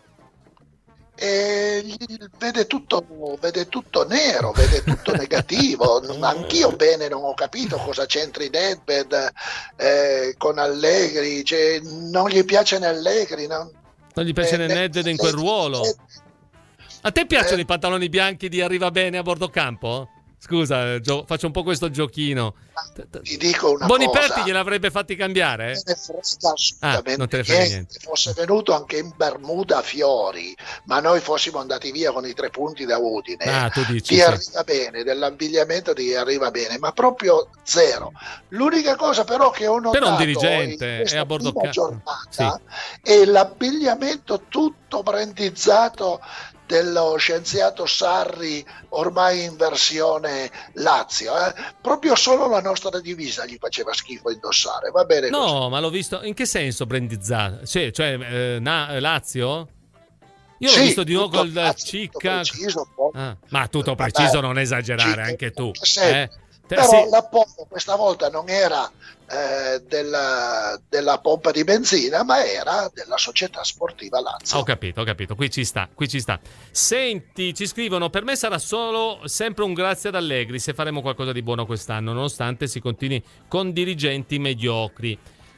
E vede tutto, vede tutto nero, vede tutto negativo. Anch'io bene non ho capito cosa c'entri Nedved eh, con Allegri, cioè, non gli piace né Allegri, non, Non gli piace eh, Nedved in quel ruolo? A te piacciono Eh. i pantaloni bianchi di Arriva Bene a bordo campo? Scusa, gio- faccio un po' questo giochino. ti dico una Boniperti cosa. gliel'avrebbe fatti cambiare? Non me ne frega assolutamente Ah, non te ne frega niente. niente. Fosse venuto anche in Bermuda a fiori, ma noi fossimo andati via con i tre punti da Udine, Ah, tu dici, ti sì. arriva bene, dell'abbigliamento ti arriva bene, ma proprio zero. L'unica cosa però che ho notato Però un dirigente in è questa a bordo prima ca- giornata è l'abbigliamento tutto brandizzato dello scienziato Sarri, ormai in versione Lazio, eh? Proprio solo la nostra divisa gli faceva schifo indossare, va bene così. No, ma l'ho visto. In che senso brandizzato? Cioè, cioè eh, na- Lazio? Io l'ho Sì, visto di nuovo tutto col Lazio, Cicca. tutto preciso, un po'. Ah, ma tutto Vabbè, preciso, non esagerare, Cicca, anche tu. sempre. Eh? Te- Però sì. la pompa questa volta non era eh, della, della pompa di benzina, ma era della società sportiva Lazio. Ho capito, ho capito, qui ci sta, qui ci sta. Senti, ci scrivono, per me sarà solo sempre un grazie ad Allegri se faremo qualcosa di buono quest'anno, nonostante si continui con dirigenti mediocri.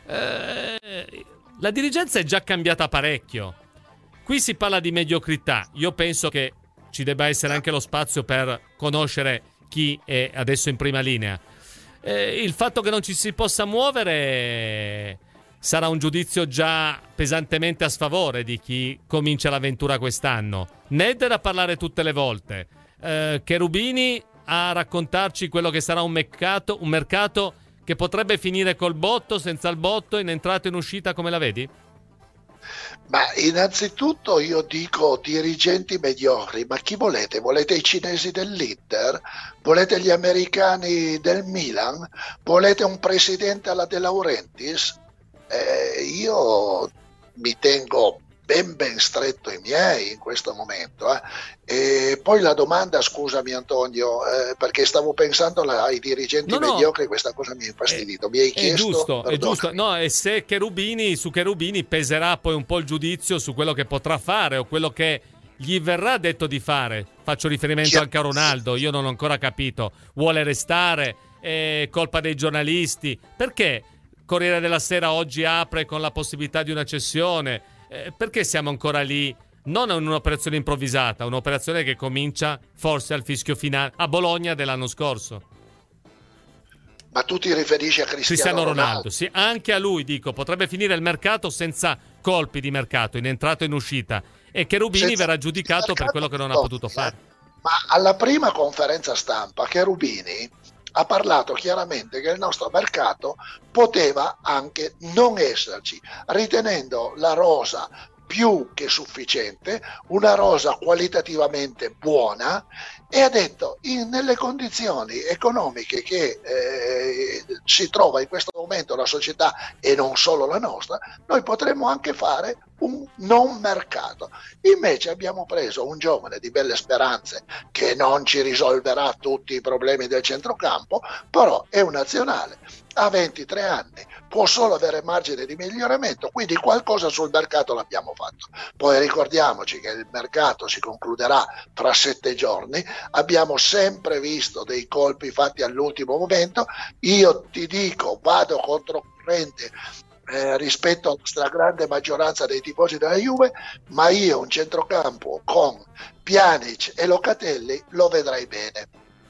Eh, la dirigenza è già cambiata parecchio. Qui si parla di mediocrità, io penso che ci debba essere anche lo spazio per conoscere chi è adesso in prima linea. Eh, il fatto che non ci si possa muovere sarà un giudizio già pesantemente a sfavore di chi comincia l'avventura quest'anno. Nedved a parlare tutte le volte, eh, Cherubini a raccontarci quello che sarà un mercato, un mercato che potrebbe finire col botto, senza il botto, in entrata e in uscita, come la vedi? Ma innanzitutto io dico dirigenti mediocri, ma chi volete? Volete i cinesi dell'Inter? Volete gli americani del Milan? Volete un presidente alla De Laurentiis? Eh, io mi tengo ben ben stretto i miei in questo momento. Eh. E poi la domanda, scusami Antonio, eh, perché stavo pensando alla- ai dirigenti No, no. mediocri, questa cosa mi ha infastidito. Mi hai È chiesto? giusto, è Perdonami. giusto. No, e se Cherubini, su Cherubini peserà poi un po' il giudizio su quello che potrà fare o quello che gli verrà detto di fare. Faccio riferimento Chi- anche a Ronaldo, io non ho ancora capito. Vuole restare? È colpa dei giornalisti? Perché Corriere della Sera oggi apre con la possibilità di una cessione? Eh, perché siamo ancora lì? Non è un'operazione improvvisata, un'operazione che comincia forse al fischio finale a Bologna dell'anno scorso. Ma tu ti riferisci a Cristiano, Cristiano Ronaldo, Ronaldo? sì, anche a lui dico, potrebbe finire il mercato senza colpi di mercato, in entrata e in uscita, e Cherubini Senza verrà giudicato per quello che non ha potuto fare. Ma alla prima conferenza stampa Cherubini ha parlato chiaramente che il nostro mercato poteva anche non esserci, ritenendo la rosa più che sufficiente, una rosa qualitativamente buona, e ha detto in, nelle condizioni economiche che eh, si trova in questo momento la società e non solo la nostra, noi potremmo anche fare un non mercato. Invece abbiamo preso un giovane di belle speranze che non ci risolverà tutti i problemi del centrocampo, però è un nazionale, ha ventitré anni, può solo avere margine di miglioramento, quindi qualcosa sul mercato l'abbiamo fatto. Poi ricordiamoci che il mercato si concluderà fra sette giorni, abbiamo sempre visto dei colpi fatti all'ultimo momento. Io ti dico, vado controcorrente Eh, rispetto alla stragrande maggioranza dei tifosi della Juve, ma io un centrocampo con Pjanic e Locatelli lo vedrei bene.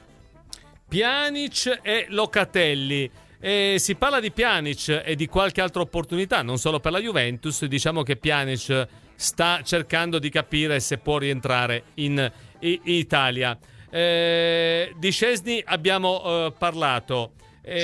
Pjanic e Locatelli. E si parla di Pjanic e di qualche altra opportunità, non solo per la Juventus. Diciamo che Pjanic sta cercando di capire se può rientrare in, in Italia. Eh, di Szczęsny abbiamo eh, parlato.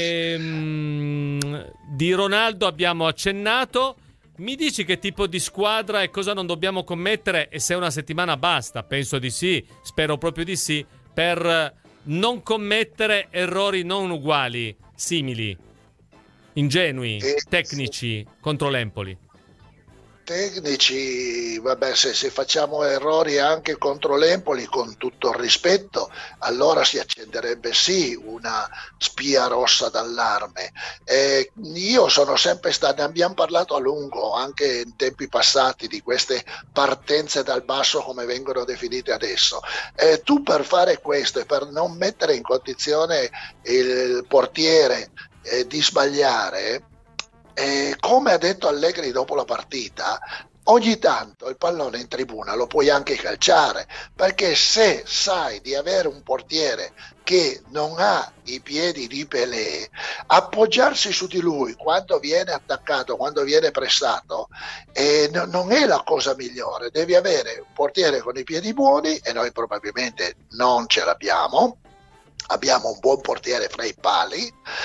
Ehm, di Ronaldo abbiamo accennato. Mi dici che tipo di squadra e cosa non dobbiamo commettere, e se una settimana basta? Penso di sì, spero proprio di sì, per non commettere errori non uguali, simili, ingenui, eh, tecnici contro l'Empoli. Tecnici, vabbè, se, se facciamo errori anche contro l'Empoli, con tutto il rispetto, allora si accenderebbe sì una spia rossa d'allarme. Eh, io sono sempre stato, ne abbiamo parlato a lungo anche in tempi passati di queste partenze dal basso come vengono definite adesso. Eh, tu per fare questo e per non mettere in condizione il portiere eh, di sbagliare, Eh, come ha detto Allegri dopo la partita, ogni tanto il pallone in tribuna lo puoi anche calciare, perché se sai di avere un portiere che non ha i piedi di Pelé, appoggiarsi su di lui quando viene attaccato, quando viene pressato, eh, no, non è la cosa migliore. Devi avere un portiere con i piedi buoni, e noi probabilmente non ce l'abbiamo. Abbiamo un buon portiere fra i pali,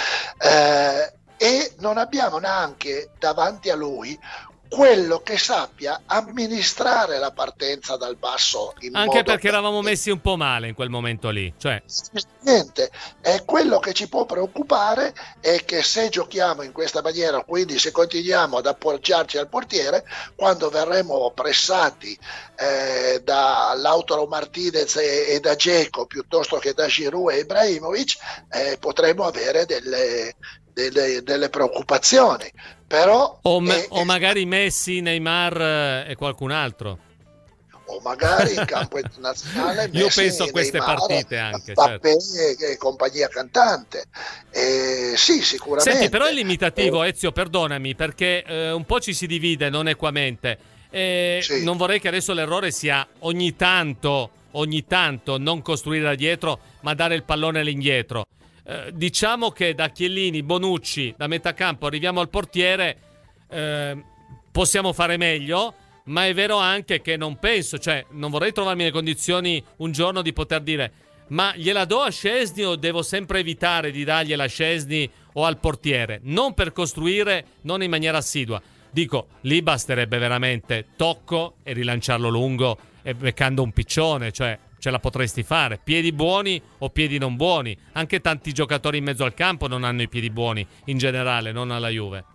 eh, e non abbiamo neanche davanti a lui quello che sappia amministrare la partenza dal basso in anche modo perché eravamo messi un po' male in quel momento lì, cioè niente. È quello che ci può preoccupare, è che se giochiamo in questa maniera, quindi se continuiamo ad appoggiarci al portiere, quando verremo pressati eh, da Lautaro Martinez e, e da Dzeko piuttosto che da Giroud e Ibrahimovic, eh, potremo avere delle Delle, delle preoccupazioni, però o, me, è, o magari Messi, Neymar e qualcun altro, o magari in campo internazionale io Messi, penso a queste Neymar, partite anche, Mbappé certo. e compagnia cantante. Eh, sì, sicuramente. Senti, però è limitativo, Ezio, perdonami, perché eh, un po' ci si divide non equamente. Eh, sì. Non vorrei che adesso l'errore sia ogni tanto, ogni tanto non costruire da dietro, ma dare il pallone all'indietro. Eh, diciamo che da Chiellini, Bonucci, da metà campo arriviamo al portiere, eh, possiamo fare meglio, ma è vero anche che non penso, cioè non vorrei trovarmi nelle condizioni un giorno di poter dire ma gliela do a Szczęsny o devo sempre evitare di dargliela a Szczęsny o al portiere, non per costruire, non in maniera assidua. Dico, lì basterebbe veramente tocco e rilanciarlo lungo e beccando un piccione, cioè ce la potresti fare, piedi buoni o piedi non buoni. Anche tanti giocatori in mezzo al campo non hanno i piedi buoni in generale, non alla Juve.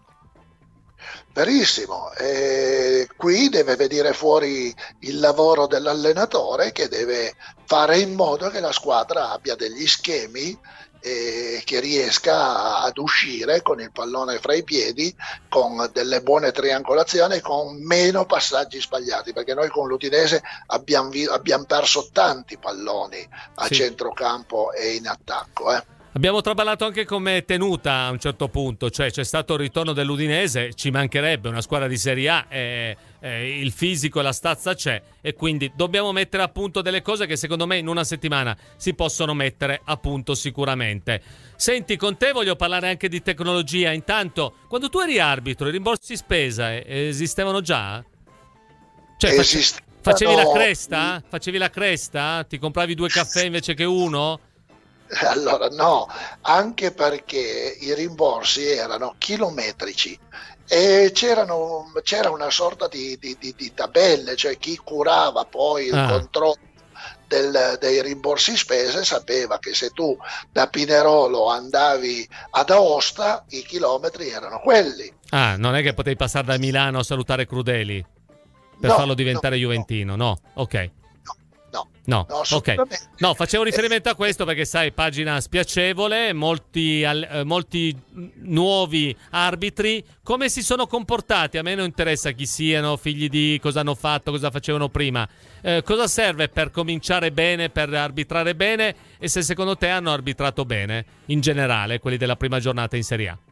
Verissimo, e qui deve venire fuori il lavoro dell'allenatore, che deve fare in modo che la squadra abbia degli schemi e che riesca ad uscire con il pallone fra i piedi, con delle buone triangolazioni, con meno passaggi sbagliati, perché noi con l'Udinese abbiamo, abbiamo perso tanti palloni a sì. centrocampo e in attacco. Eh. Abbiamo traballato anche come tenuta a un certo punto, cioè c'è stato il ritorno dell'Udinese, ci mancherebbe una squadra di Serie A, eh, eh, il fisico e la stazza c'è, e quindi dobbiamo mettere a punto delle cose che secondo me in una settimana si possono mettere a punto sicuramente. Senti, con te voglio parlare anche di tecnologia. Intanto, quando tu eri arbitro, i rimborsi spesa eh, esistevano già? Cioè face- facevi la cresta? Facevi la cresta? Ti compravi due caffè invece che uno? Allora no, anche perché i rimborsi erano chilometrici e c'erano, c'era una sorta di, di, di, di tabelle, cioè chi curava poi il Ah. controllo del- dei rimborsi spese sapeva che se tu da Pinerolo andavi ad Aosta i chilometri erano quelli. Ah, non è che potevi passare da Milano a salutare Crudeli per No, farlo diventare no, juventino, no? Ok. No, No, no, ok. assolutamente. No, facevo riferimento a questo perché sai, pagina spiacevole, molti, al- eh, molti n- nuovi arbitri, come si sono comportati? A me non interessa chi siano, figli di cosa hanno fatto, cosa facevano prima. Eh, cosa serve per cominciare bene, per arbitrare bene, e se secondo te hanno arbitrato bene, in generale, quelli della prima giornata in Serie A?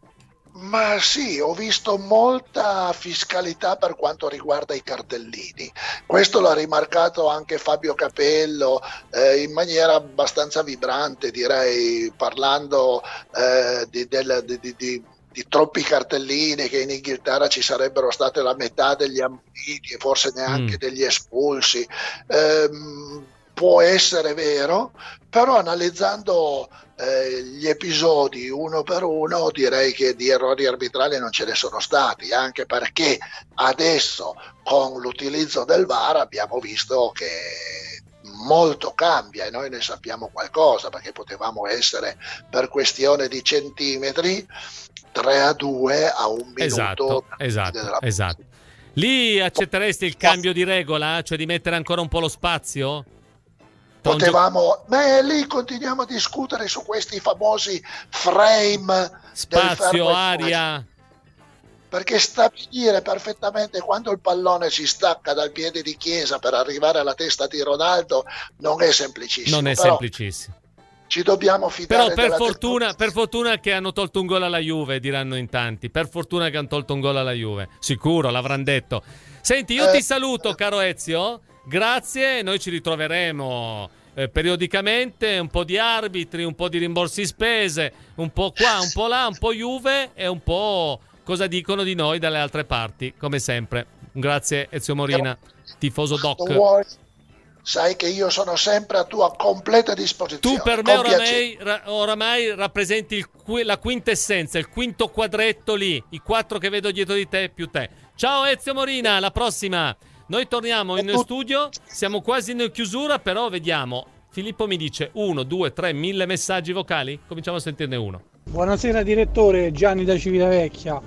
Ma sì, ho visto molta fiscalità per quanto riguarda i cartellini. Questo l'ha rimarcato anche Fabio Capello eh, in maniera abbastanza vibrante, direi, parlando eh, di, del, di, di, di, di troppi cartellini, che in Inghilterra ci sarebbero state la metà degli ammoniti e forse neanche Mm. degli espulsi. Ehm, può essere vero, però analizzando eh, gli episodi uno per uno direi che di errori arbitrali non ce ne sono stati, anche perché adesso con l'utilizzo del V A R abbiamo visto che molto cambia e noi ne sappiamo qualcosa, perché potevamo essere per questione di centimetri tre a due a un minuto Esatto, della esatto, esatto. Lì accetteresti il cambio di regola? Cioè di mettere ancora un po' lo spazio? Tra un gio- potevamo, beh, lì continuiamo a discutere su questi famosi frame del Spazio, fermo e aria. perché stabilire perfettamente quando il pallone si stacca dal piede di Chiesa per arrivare alla testa di Ronaldo non è semplicissimo. Non è però semplicissimo. ci dobbiamo fidare Però per della fortuna, tecnologia. per fortuna che hanno tolto un gol alla Juve, diranno in tanti. Per fortuna che hanno tolto un gol alla Juve. Sicuro, l'avranno detto. Senti, io Eh, ti saluto, caro Ezio. Grazie, noi ci ritroveremo eh, periodicamente. Un po' di arbitri, un po' di rimborsi spese, un po' qua, un po' là, un po' Juve e un po' cosa dicono di noi dalle altre parti, come sempre. Grazie Ezio Morina, tifoso Non doc. vuoi, sai che io sono sempre a tua completa disposizione. Tu per me con piacere. oramai, ra- oramai rappresenti il qui- la quintessenza, il quinto quadretto lì, i quattro che vedo dietro di te più te. Ciao Ezio Morina, alla prossima. Noi torniamo in studio, siamo quasi in chiusura, però vediamo. Filippo mi dice uno, due, tre, mille messaggi vocali? Cominciamo a sentirne uno. Buonasera direttore, Gianni da Civitavecchia.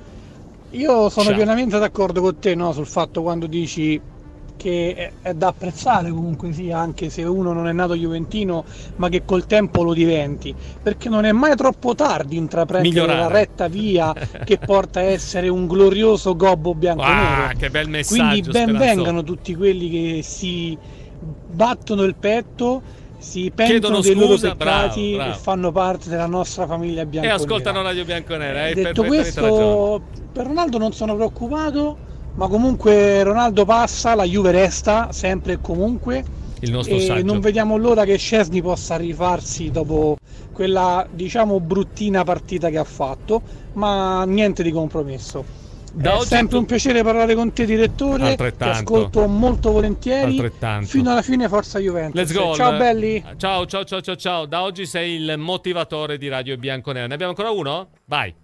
Io sono Ciao. pienamente d'accordo con te, no, sul fatto quando dici che è, è da apprezzare comunque sia, anche se uno non è nato juventino, ma che col tempo lo diventi, perché non è mai troppo tardi intraprendere Migliorare. la retta via che porta a essere un glorioso gobbo bianco-nero. Ah, che bel messaggio. Quindi ben speranzoso. vengano tutti quelli che si battono il petto, si Chiedono pentono dei loro scusa, peccati bravo, bravo. e fanno parte della nostra famiglia E bianconera. ascoltano Radio Bianconera, hai Detto perfettamente ragione. questo, per Ronaldo non sono preoccupato, ma comunque Ronaldo passa, la Juve resta sempre e comunque, Il nostro e saggio. non vediamo l'ora che Szczesny possa rifarsi dopo quella, diciamo, bruttina partita che ha fatto, ma niente di compromesso. Da È oggi sempre tu- un piacere parlare con te, direttore, ti Altrettanto. ascolto molto volentieri, Altrettanto. fino alla fine forza Juventus. Let's go. Ciao belli! Ciao, ciao, ciao, ciao, ciao. Da oggi sei il motivatore di Radio Bianconera. Ne abbiamo ancora uno? Vai.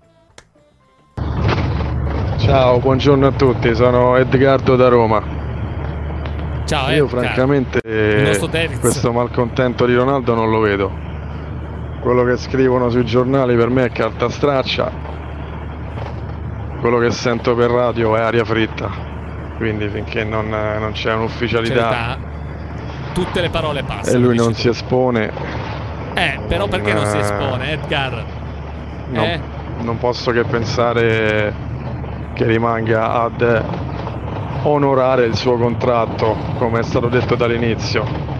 Ciao, buongiorno a tutti, sono Edgardo da Roma. Ciao, Io Edgar. francamente Il nostro Davids. questo malcontento di Ronaldo non lo vedo. Quello che scrivono sui giornali per me è carta straccia. Quello che sento per radio è aria fritta. Quindi finché non, non c'è un'ufficialità Cerità. Tutte le parole passano. e lui non dici si tu. espone, Eh, però perché non si Eh. espone, Edgar? non, Eh? non posso che pensare che rimanga ad onorare il suo contratto, come è stato detto dall'inizio.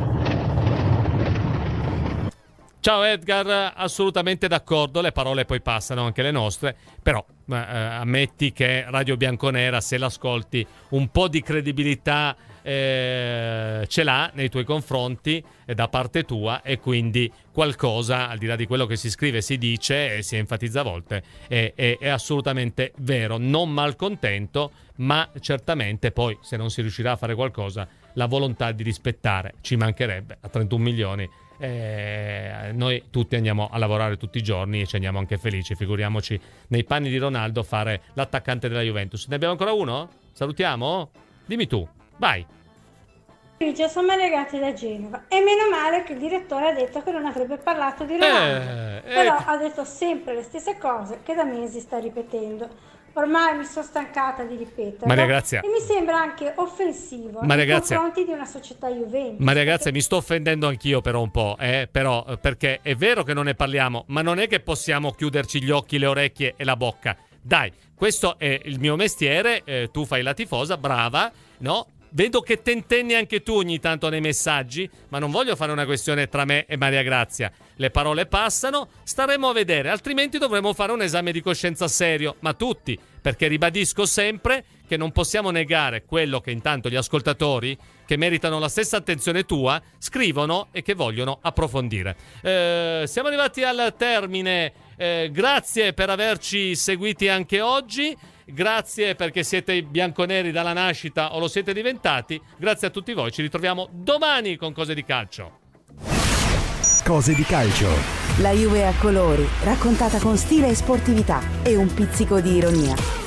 Ciao Edgar, assolutamente d'accordo, le parole poi passano, anche le nostre, però eh, ammetti che Radio Bianconera, se l'ascolti, un po' di credibilità eh, ce l'ha nei tuoi confronti e da parte tua, e quindi qualcosa, al di là di quello che si scrive, si dice e si enfatizza a volte, è, è, è assolutamente vero. Non malcontento, ma certamente poi, se non si riuscirà a fare qualcosa, la volontà di rispettare, ci mancherebbe, a trentuno milioni Eh, noi tutti andiamo a lavorare tutti i giorni e ci andiamo anche felici, figuriamoci nei panni di Ronaldo fare l'attaccante della Juventus. Ne abbiamo ancora uno? Salutiamo? Dimmi tu, vai. Io sono Maria Gatti da Genova e meno male che il direttore ha detto che non avrebbe parlato di Ronaldo, eh, però eh. ha detto sempre le stesse cose che da mesi sta ripetendo. Ormai mi sono stancata di ripeterlo. Maria Grazia. E mi sembra anche offensivo Maria nei Grazia. confronti di una società Juventus. Maria Grazia, mi sto offendendo anch'io però un po', eh? Però, perché è vero che non ne parliamo, ma non è che possiamo chiuderci gli occhi, le orecchie e la bocca. Dai, questo è il mio mestiere, eh, tu fai la tifosa, brava, no? Vedo che tentenni anche tu ogni tanto nei messaggi, ma non voglio fare una questione tra me e Maria Grazia. Le parole passano, staremo a vedere, altrimenti dovremo fare un esame di coscienza serio, ma tutti, perché ribadisco sempre che non possiamo negare quello che intanto gli ascoltatori, che meritano la stessa attenzione tua, scrivono e che vogliono approfondire. Eh, siamo arrivati al termine, eh, grazie per averci seguiti anche oggi. Grazie perché siete bianconeri dalla nascita o lo siete diventati. Grazie a tutti voi, ci ritroviamo domani con Cose di Calcio. Cose di Calcio. La Juve a colori, raccontata con stile e sportività e un pizzico di ironia.